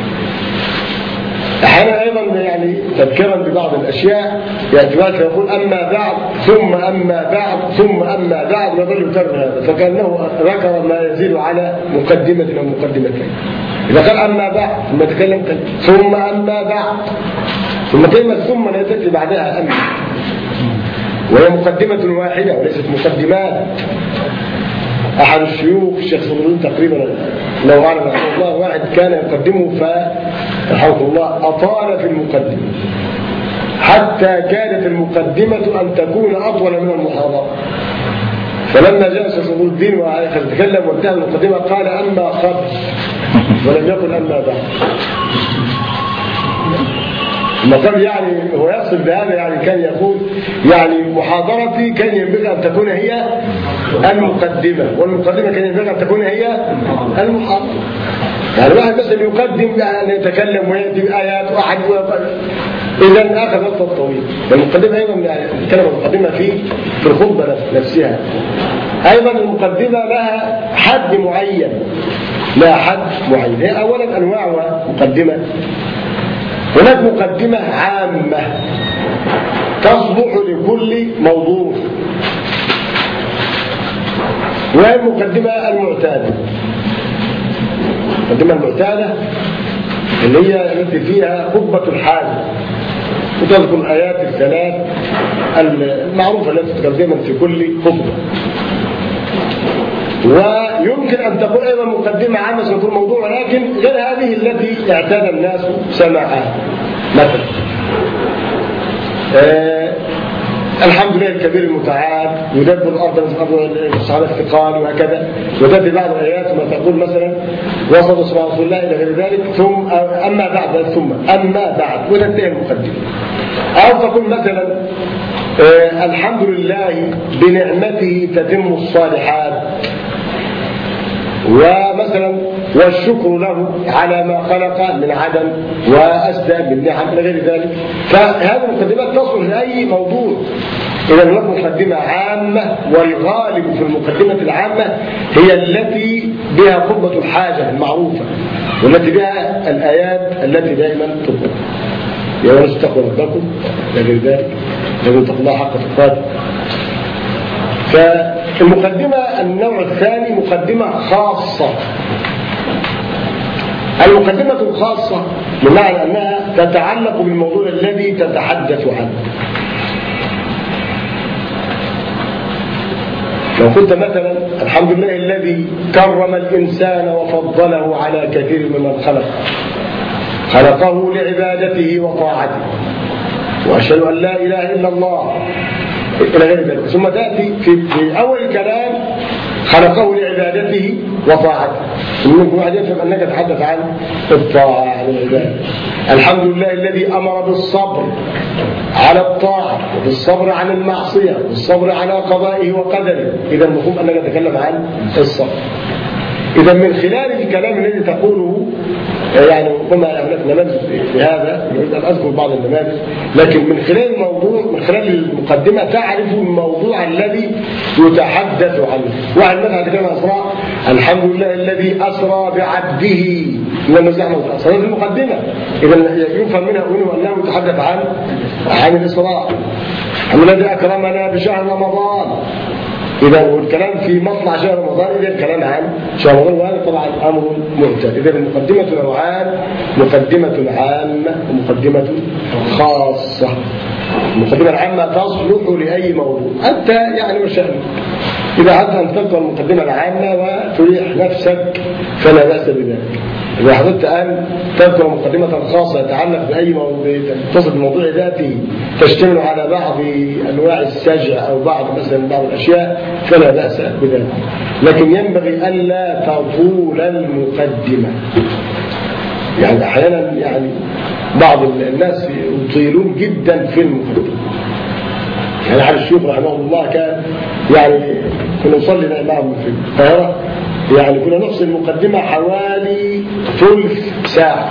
أحيانا أيضا يعني تذكرا ببعض الأشياء يأتي بعد فيقول أما بعد ثم أما بعد ثم أما بعد، ويظل يكرر هذا فكأنه ذكر ما يزيد على مقدمة أو مقدمتين. إذا قال أما بعد ثم تكلم ثم أما بعد، ثم كلمة ثم لا تأتي بعدها أما، وهي مقدمة واحدة وليست مقدمات. أحد الشيوخ الشيخ صدرون تقريبا لو أعلم رحمه الله واحد كان يقدمه فرحمه الله أطال في المقدمة حتى كانت المقدمة أن تكون أطول من المحاضرة. فلما جاء الشيخ صدر الدين وتكلم وانتهى المقدمة قال أما قبل ولم يقل أما بعد. المقام يعني هو يقصد بهذا يعني كان يقول يعني محاضرتي كان ينبغي أن تكون هي المقدمة، والمقدمة كان ينبغي أن تكون هي المحاضرة. يعني واحد مثلا يقدم أن يتكلم ويأتي بآيات واحد إذا أخذ وقت طويل. المقدمة أيضا يعني الكلمة المقدمة في في الخطبة نفسها أيضا المقدمة لها حد معين، لا حد معين. هي أولا أنواع مقدمة. هناك مقدمة عامة تصلح لكل موضوع، وهي المقدمة المعتادة. المقدمة المعتادة اللي هي التي فيها خطبة الحاجة، وتذكر الآيات الثلاث المعروفة التي تقدمت في كل خطبة. ويمكن أن تكون أيضا مقدمة عامة في كل موضوع، ولكن غير هذه التي اعتاد الناس سماعها. مثلا آه الحمد لله الكبير المتعال يدبر الأرض على الثقال وهكذا، وتأتي بعض الآيات ما تقول مثلا وصل رسول الله إلى غير ذلك، ثم أما بعد ثم أما بعد، وتنتهي المقدمة. أو تقول مثلا آه الحمد لله بنعمته تتم الصالحات، ومثلا والشكر له على ما خلق من عدم وأسدى من نعم إلى غير ذلك. فهذه المقدمات تصل لأي موضوع. إذا هناك مقدمة عامة، والغالب في المقدمة العامة هي التي بها خطبة الحاجة المعروفة، والتي بها الآيات التي دائما تطلق يا ولد اتقوا ربكم إلى غير ذلك، لازم اتقوا الله حق تقاته. فالمقدمة النوع الثاني مقدمة خاصة. المقدمة الخاصة بمعنى أنها تتعلق بالموضوع الذي تتحدث عنه. لو قلت مثلا الحمد لله الذي كرم الإنسان وفضله على كثير ممن خلق، خلقه لعبادته وطاعته، وأشهد أن لا إله إلا الله إلى غير ذلك. ثم تأتي في أول الكلام خلقه لعبادته وطاعته، وممكن واحد يفهم أنك تتحدث عن الطاعة عن العبادة. الحمد لله الذي أمر بالصبر على الطاعة، وبالصبر عن المعصية، والصبر على قضائه وقدره. إذا المفهوم أنك تتكلم عن الصبر. إذا من خلال الكلام الذي تقوله يعني ربما هناك نماذج لهذا، يريد أن أذكر بعض النماذج، لكن من خلال الموضوع من خلال المقدمة تعرف الموضوع الذي يتحدث عنه. واحد مثلا يتكلم عن إسراء، الحمد لله الذي أسرى بعبده من نزعنا أسرى في المقدمة. إذا يفهم منها أنه يتحدث عن عن الإسراء. الحمد لله الذي أكرمنا بشهر رمضان. إذا والكلام في مطلع شهر رمضان، إذا الكلام عن شهر رمضان، وهذا طبعا أمر معتاد. إذا المقدمة نوعان، مقدمة عامة ومقدمة خاصة. المقدمة العامة تصلح لأي موضوع، أنت يعني وشأنك. إذا أردت أن تذكر المقدمة العامة وتريح نفسك فلا بأس بذلك. إذا حدثت أن تذكر مقدمة خاصة يتعلق بأي موضوع، تصل بموضوع ذاتي تشتمل على بعض أنواع السجع أو بعض مثلا بعض الأشياء فلا بأس بذلك، لكن ينبغي ألا تطول المقدمة. يعني أحيانا يعني بعض الناس يطيلون جدا في المقدمة. يعني على الشيخ رحمه الله كان يعني كنا نصلي معهم في القاهرة، يعني كنا نحصي المقدمة حوالي ثلث ساعة،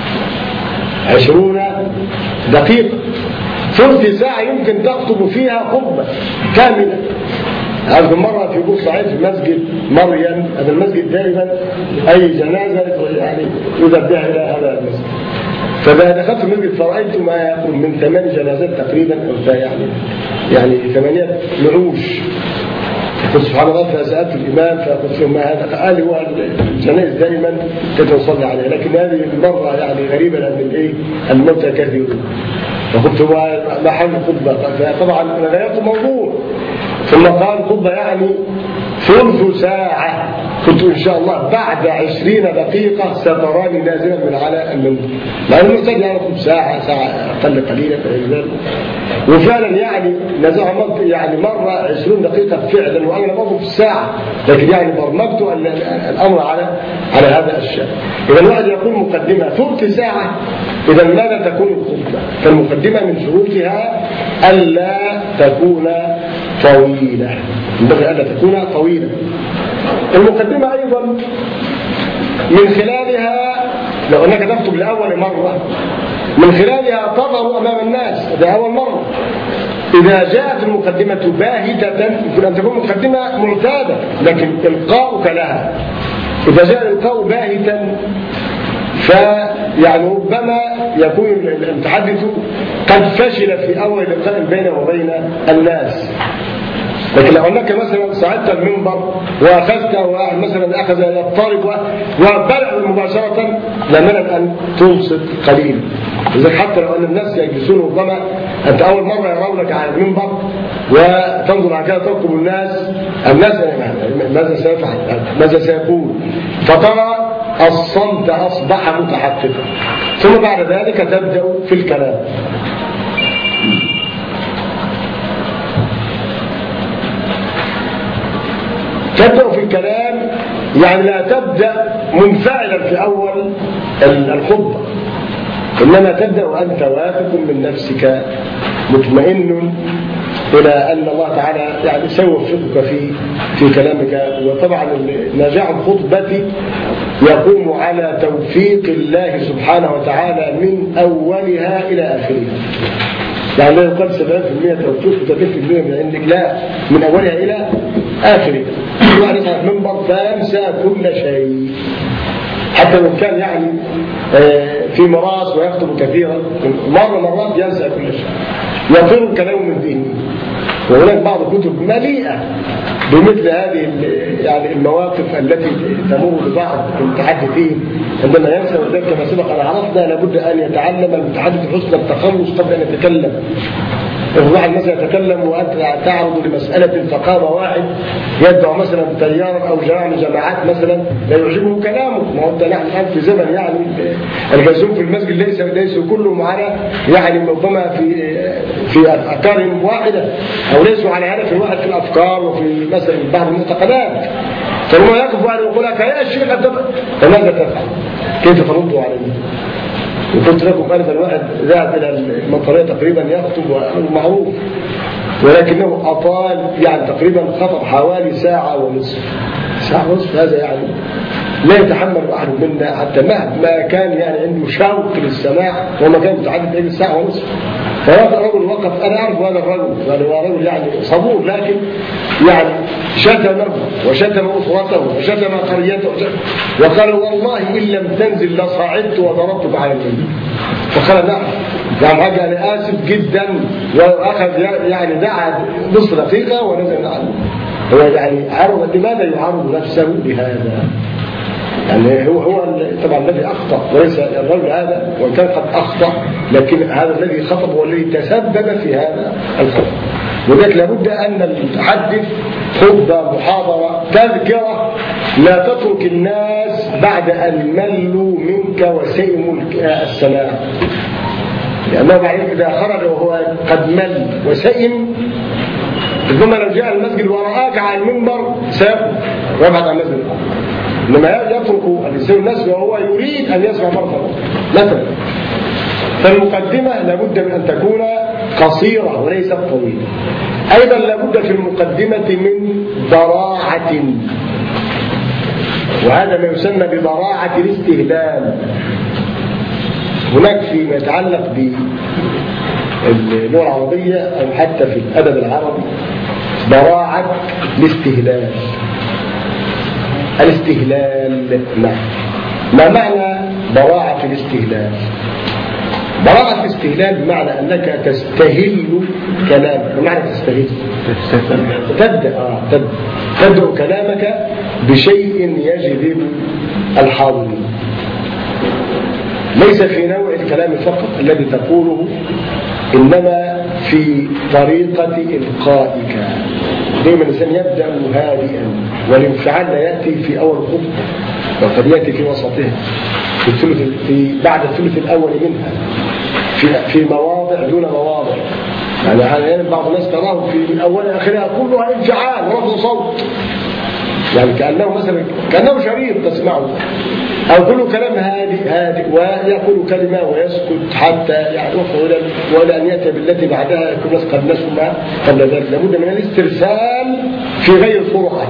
عشرون دقيقة. ثلث ساعة يمكن تخطب فيها خطبة كاملة. أذكر مرة في بورسعيد في مسجد مريم، هذا المسجد دائما أي جنازة يعني يذهب بها إلى هذا المسجد. فدخلت في المسجد فرأيت ما يقرب من ثمان جنازات تقريبا، أو يعني يعني ثمانية نعوش. قلت سبحان الله، فسألت الإمام فقلت له ما هذا؟ قال هو الجنائز دائما تتصلى عليه، لكن هذه المرة يعني غريبة لأن الإيه الموتى كثيرون. فقلت هو ما حل خطبة؟ فطبعا أنا غيرت الموضوع، ثم قال خطبة يعني ثلث ساعة، قلت إن شاء الله بعد عشرين دقيقة ستراني نازلا من على المنبر، لأنه المحتاج يعني ساعة ساعة أقل قليلا. وفعلا يعني نزع يعني مرة عشرين دقيقة فعلا، وأنا لم أضرب الساعة، لكن يعني برمجت الأمر على على هذا الشيء. إذا الواحد يقول مقدمة ثلث ساعة، إذا ماذا تكون الخطبة؟ فالمقدمة من شروطها ألا تكون طويلة، ينبغي ألا تكون طويلة. المقدمة أيضا من خلالها لو أنك تكتب لأول مرة من خلالها تظهر أمام الناس، هذا أول مرة. إذا جاءت المقدمة باهتة يمكن أن تكون مقدمة معتادة، لكن إلقاؤك لها إذا جاء الإلقاء باهتا فيعني ربما يكون المتحدث قد فشل في أول لقاء بينه وبين الناس. لكن لو أنك مثلا صعدت المنبر وأخذت واحد مثلا أخذ يضطرب وبلغ مباشرة لمنت أن تنصت قليلا. إذا حتى لو أن الناس يجلسون ربما أنت أول مرة يرونك على المنبر وتنظر هكذا ترقب الناس الناس ماذا سيفعل ماذا سيقول، فترى الصمت أصبح متحققا، ثم بعد ذلك تبدأ في الكلام. تبدأ في الكلام يعني لا تبدأ منفعلا في أول الخطبة، إنما تبدأ وأنت واثق من نفسك مطمئن إلى أن الله تعالى يعني سيوفقك في في كلامك. وطبعا نجاح الخطبة يقوم على توفيق الله سبحانه وتعالى من أولها إلى آخرها. يعني لا يقال سبعين بالمئة توفيق وثلاثين بالمئة من عندك، لا، من أولها إلى آخرها. الواحد يصعد المنبر فينسى كل شيء، حتى لو كان يعني في مراس ويخطب كثيرا مرة مرات ينسى كل شيء، يطير كلام من دينه. وهناك بعض الكتب مليئة بمثل هذه يعني المواقف التي تمر ببعض المتحدثين عندما ينسى. وذلك كما سبق أن عرفنا لابد أن يتعلم المتحدث حسن التخلص قبل أن يتكلم. الواحد مثلا يتكلم وأنت تعرض لمسألة فقام واحد يدعو مثلا تيارا أو جماعة من جماعات مثلا لا يعجبه كلامه. ما هو نحن الآن في زمن يعني الجالسون في المسجد ليس ليسوا كلهم على يعني ربما في في أفكار واحدة أو ليسوا على هدف واحد في الأفكار وفي مثلا بعض المعتقدات. فلما يقف واحد يقول لك يا الشيخ فماذا تفعل؟ كيف ترد عليه؟ وقلت لكم ألف الواحد ذهب إلى المنطقة تقريبا يخطب ومعروف، ولكنه أطال يعني تقريبا خطب حوالي ساعة ونصف. ساعة ونصف هذا يعني لا يتحمل أحد منا حتى مهما كان يعني عنده شوق للسماع، وما كان متعدد أجل ساعة ونصف. فهذا الرجل وقف، أنا أعرف هذا الرجل يعني هو رجل يعني صبور، لكن يعني شتمه وشتم أسرته وشتم قريته وقال والله إن لم تنزل لصعدت وضربتك على المنبر. فقال نعم يعني حاجة أنا آسف جدا، وأخذ يعني دعا نصف دقيقة ونزل عنه. هو يعني عرض لماذا يعرض نفسه لهذا؟ يعني هو هو طبعا الذي أخطأ وليس الرجل هذا، وإن كان قد أخطأ لكن هذا الذي خطب هو الذي تسبب في هذا الخطأ. وذلك لابد أن المتحدث خطبة محاضرة تذكرة لا تترك الناس بعد أن ملوا منك وسئموا السماع، لأنه بعدين إذا خرج وهو قد مل وسئم ثم لو جاء المسجد ورآك على المنبر سيبقى ويبعد عن المسجد، إنما يترك الإنسان الناس وهو يريد أن يسمع مرة مثلا. فالمقدمة لابد من أن تكون قصيرة وليست طويلة. أيضا لابد في المقدمة من ضراعة، وهذا ما يسمى بضراعة الاستهلال. هناك فيما يتعلق باللغة العربية أو حتى في الأدب العربي ضراعة الاستهلال. الاستهلال ما ما معنى ضراعة الاستهلال؟ ضراعة الاستهلال بمعنى أنك تستهل كلامك. بمعنى تستهل تبدأ آه تبدأ, تبدأ كلامك بشيء يجذب الحاضرين، ليس في نوع الكلام فقط الذي تقوله، إنما في طريقة إلقائك. دائما الإنسان يبدأ هادئا، والانفعال لا يأتي في أول الخطبة، وقد يأتي في وسطها، في الثلث في بعد الثلث الأول منها، في في مواضع دون مواضع. يعني أحيانا بعض الناس تراه في أولها آخرها كلها انفعال ورفع صوت، يعني كأنه مثلا كأنه شريط تسمعه، أو كل كلام هادئ هادئ ويقول كلمة ويسكت حتى يعني ولا أن يأتي بالتي بعدها يكون الناس قد نسوا ما قبل ذلك. لابد من الاسترسال في غير سرعة،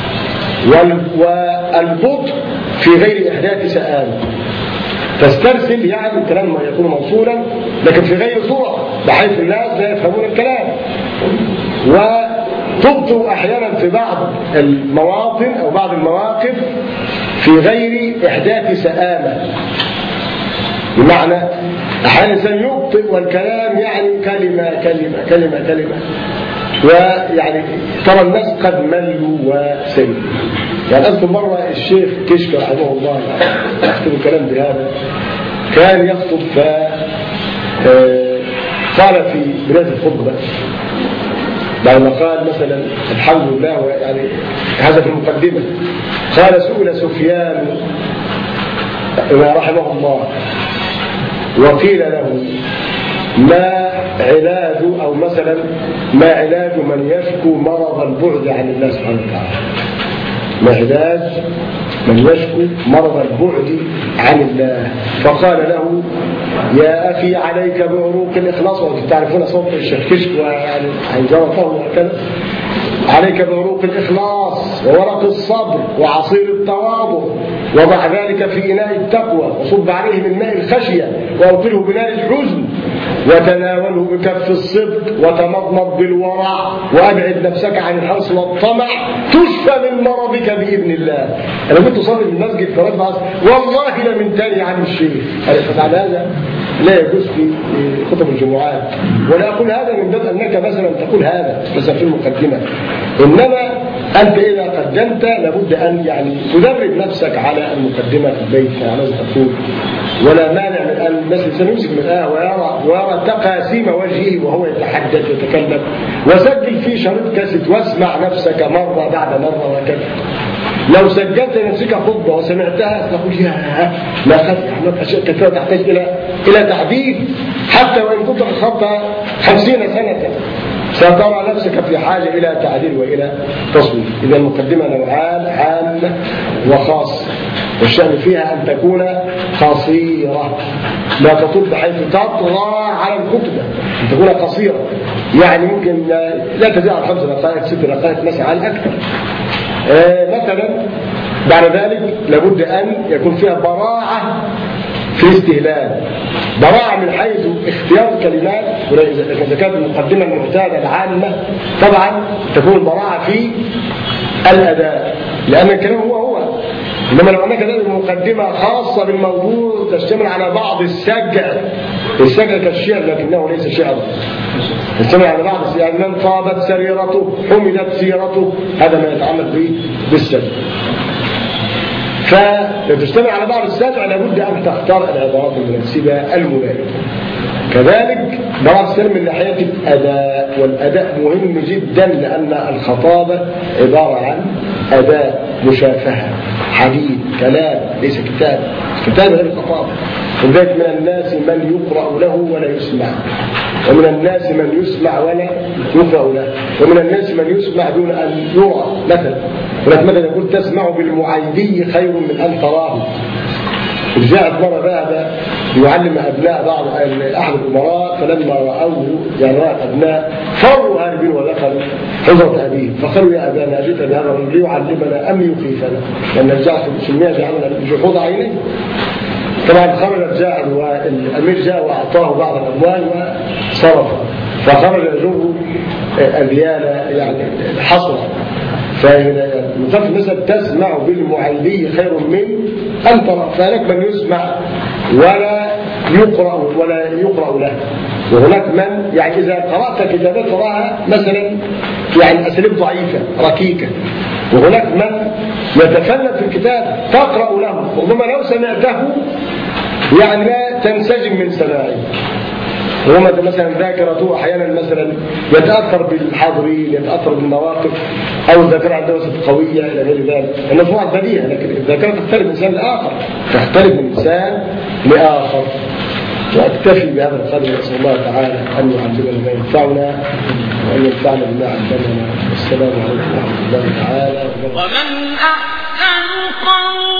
والبطء في غير إحداث سآل. تسترسل يعني الكلام يكون موصولا لكن في غير سرعة بحيث الناس لا يفهمون الكلام، وتبطئ أحيانا في بعض المواطن أو بعض المواقف في غير إحداث سآمة. بمعنى أحيانا الإنسان يبطئ والكلام يعني كلمة كلمة كلمة كلمة، ويعني ترى الناس قد ملوا وسلوا. يعني أذكر مرة الشيخ كشك رحمه الله يختم الكلام بهذا، كان يخطب فقال في بداية الخطبة بعد ما قال مثلا الحمد لله، يعني هذا في المقدمة، قال سئل سفيان رحمه الله وقيل له ما علاج أو مثلا ما علاج من يشكو مرض البعد عن الله سبحانه وتعالى، ما علاج من يشكو مرض البعد عن الله؟ فقال له يا أخي عليك بعروق الإخلاص. وتعرفون صوت الشيخ كشك ويعني عجرته وكذا، عليك بعروق الإخلاص وورق الصبر وعصير التواضع، وضع ذلك في إناء التقوى وصب عليه من ماء الخشية وأوقله بنار الحزن، وتناوله بكف الصدق وتمضمض بالورع، وأبعد نفسك عن الحرص والطمع تشفى من مرضك بإذن الله. أنا كنت أصلي في المسجد فرجع والله لمن تاني عن الشيخ. فعلى هذا لا يجوز في خطب الجمعات، ولا أقول هذا من باب أنك مثلا تقول هذا مثلا في المقدمة، إنما أنت إذا قدمت لابد أن يعني تدرب نفسك على المقدمة في البيت على تقول، ولا مانع من أن مثلا سنمسك من آه ويرى, ويرى تقاسيم وجهه وهو يتحدث ويتكلم، وسجل في شريط كاسيت واسمع نفسك مرة بعد مرة وكذا. لو سجلت نفسك خطبة وسمعتها تقول يا ما أخذت أشياء كثيرة تحتاج إلى إلى تعديل، حتى وإن كنت خطبت خمسين سنة سترى نفسك في حاجة إلى تعديل وإلى تصوير. إذا المقدمة نوعان، عامة وخاصة، والشأن فيها أن تكون قصيرة لا تطول بحيث تطغى على الخطبة، أن تكون قصيرة يعني ممكن لا تزيد عن خمس دقائق ست دقائق مثلا على الأكثر. آه مثلا بعد ذلك لابد أن يكون فيها براعة في استهلال، براعة من حيث اختيار الكلمات، إذا كانت المقدمة المعتادة العامة طبعا تكون البراعة في الأداء لأن الكلام هو هو. إنما لو أنك تأتي بمقدمة خاصة بالموضوع تشتمل على بعض السجع، السجع كالشعر لكنه ليس شعرا، تشتمل على بعض يعني من طابت سريرته حمدت سيرته، هذا ما يتعلق به بالسجع. فتجتمع على بعض السجع لابد أن تختار العبارات المناسبة الملائمة. كذلك بعض السلم من ناحية الأداء، والأداء مهم جدا لأن الخطابة عبارة عن أداء مشافهة، حديث، كلام، ليس كتاب. كتاب غير خطابة. وذلك من الناس من يقرأ له ولا يسمع، ومن الناس من يسمع ولا يقرأ له، ومن الناس من يسمع دون أن يرى. مثلا ولكن مثلا يقول تسمع بالمعيدي خير من أن تراه. جاءت مرة ذهب يعلم أبناء بعض أحد الأمراء، فلما رأوه يعني رأى أبناء فروا هاربين ودخلوا حجرة أبيه، فقالوا يا أبانا أجئت بهذا الرجل ليعلمنا أم يخيفنا؟ لأن الجعد سمي جعلنا جحود عينيه. طبعا خرج الجاعل والأمير جاء وأعطاه بعض الأموال وصرف، فخرج يجر الريال يعني حصرا. فمثل المثل تسمع بالمعيدي خير من أن ترى، فهناك من يسمع ولا يقرأ ولا يقرأ له، وهناك من يعني إذا قرأت كتابات تراها مثلا يعني أساليب ضعيفة ركيكة، وهناك من يتفنن في الكتاب تقرأ له، ربما لو سمعته يعني لا تنسجم من سماعه. هو مثلا ذاكرته احيانا مثلا يتاثر بالحاضرين، يتاثر بالمواقف، او الذاكره عنده قويه الى غير ذلك. المجموعه بديهه، لكن الذاكره تختلف من انسان لاخر، تختلف من انسان لاخر. واكتفي بهذا القدر، نسال الله تعالى ان يعلمنا ما ينفعنا وان ينفعنا بما علمنا. والسلام عليكم ورحمه الله تعالى وبركاته. ومن أحسن قولا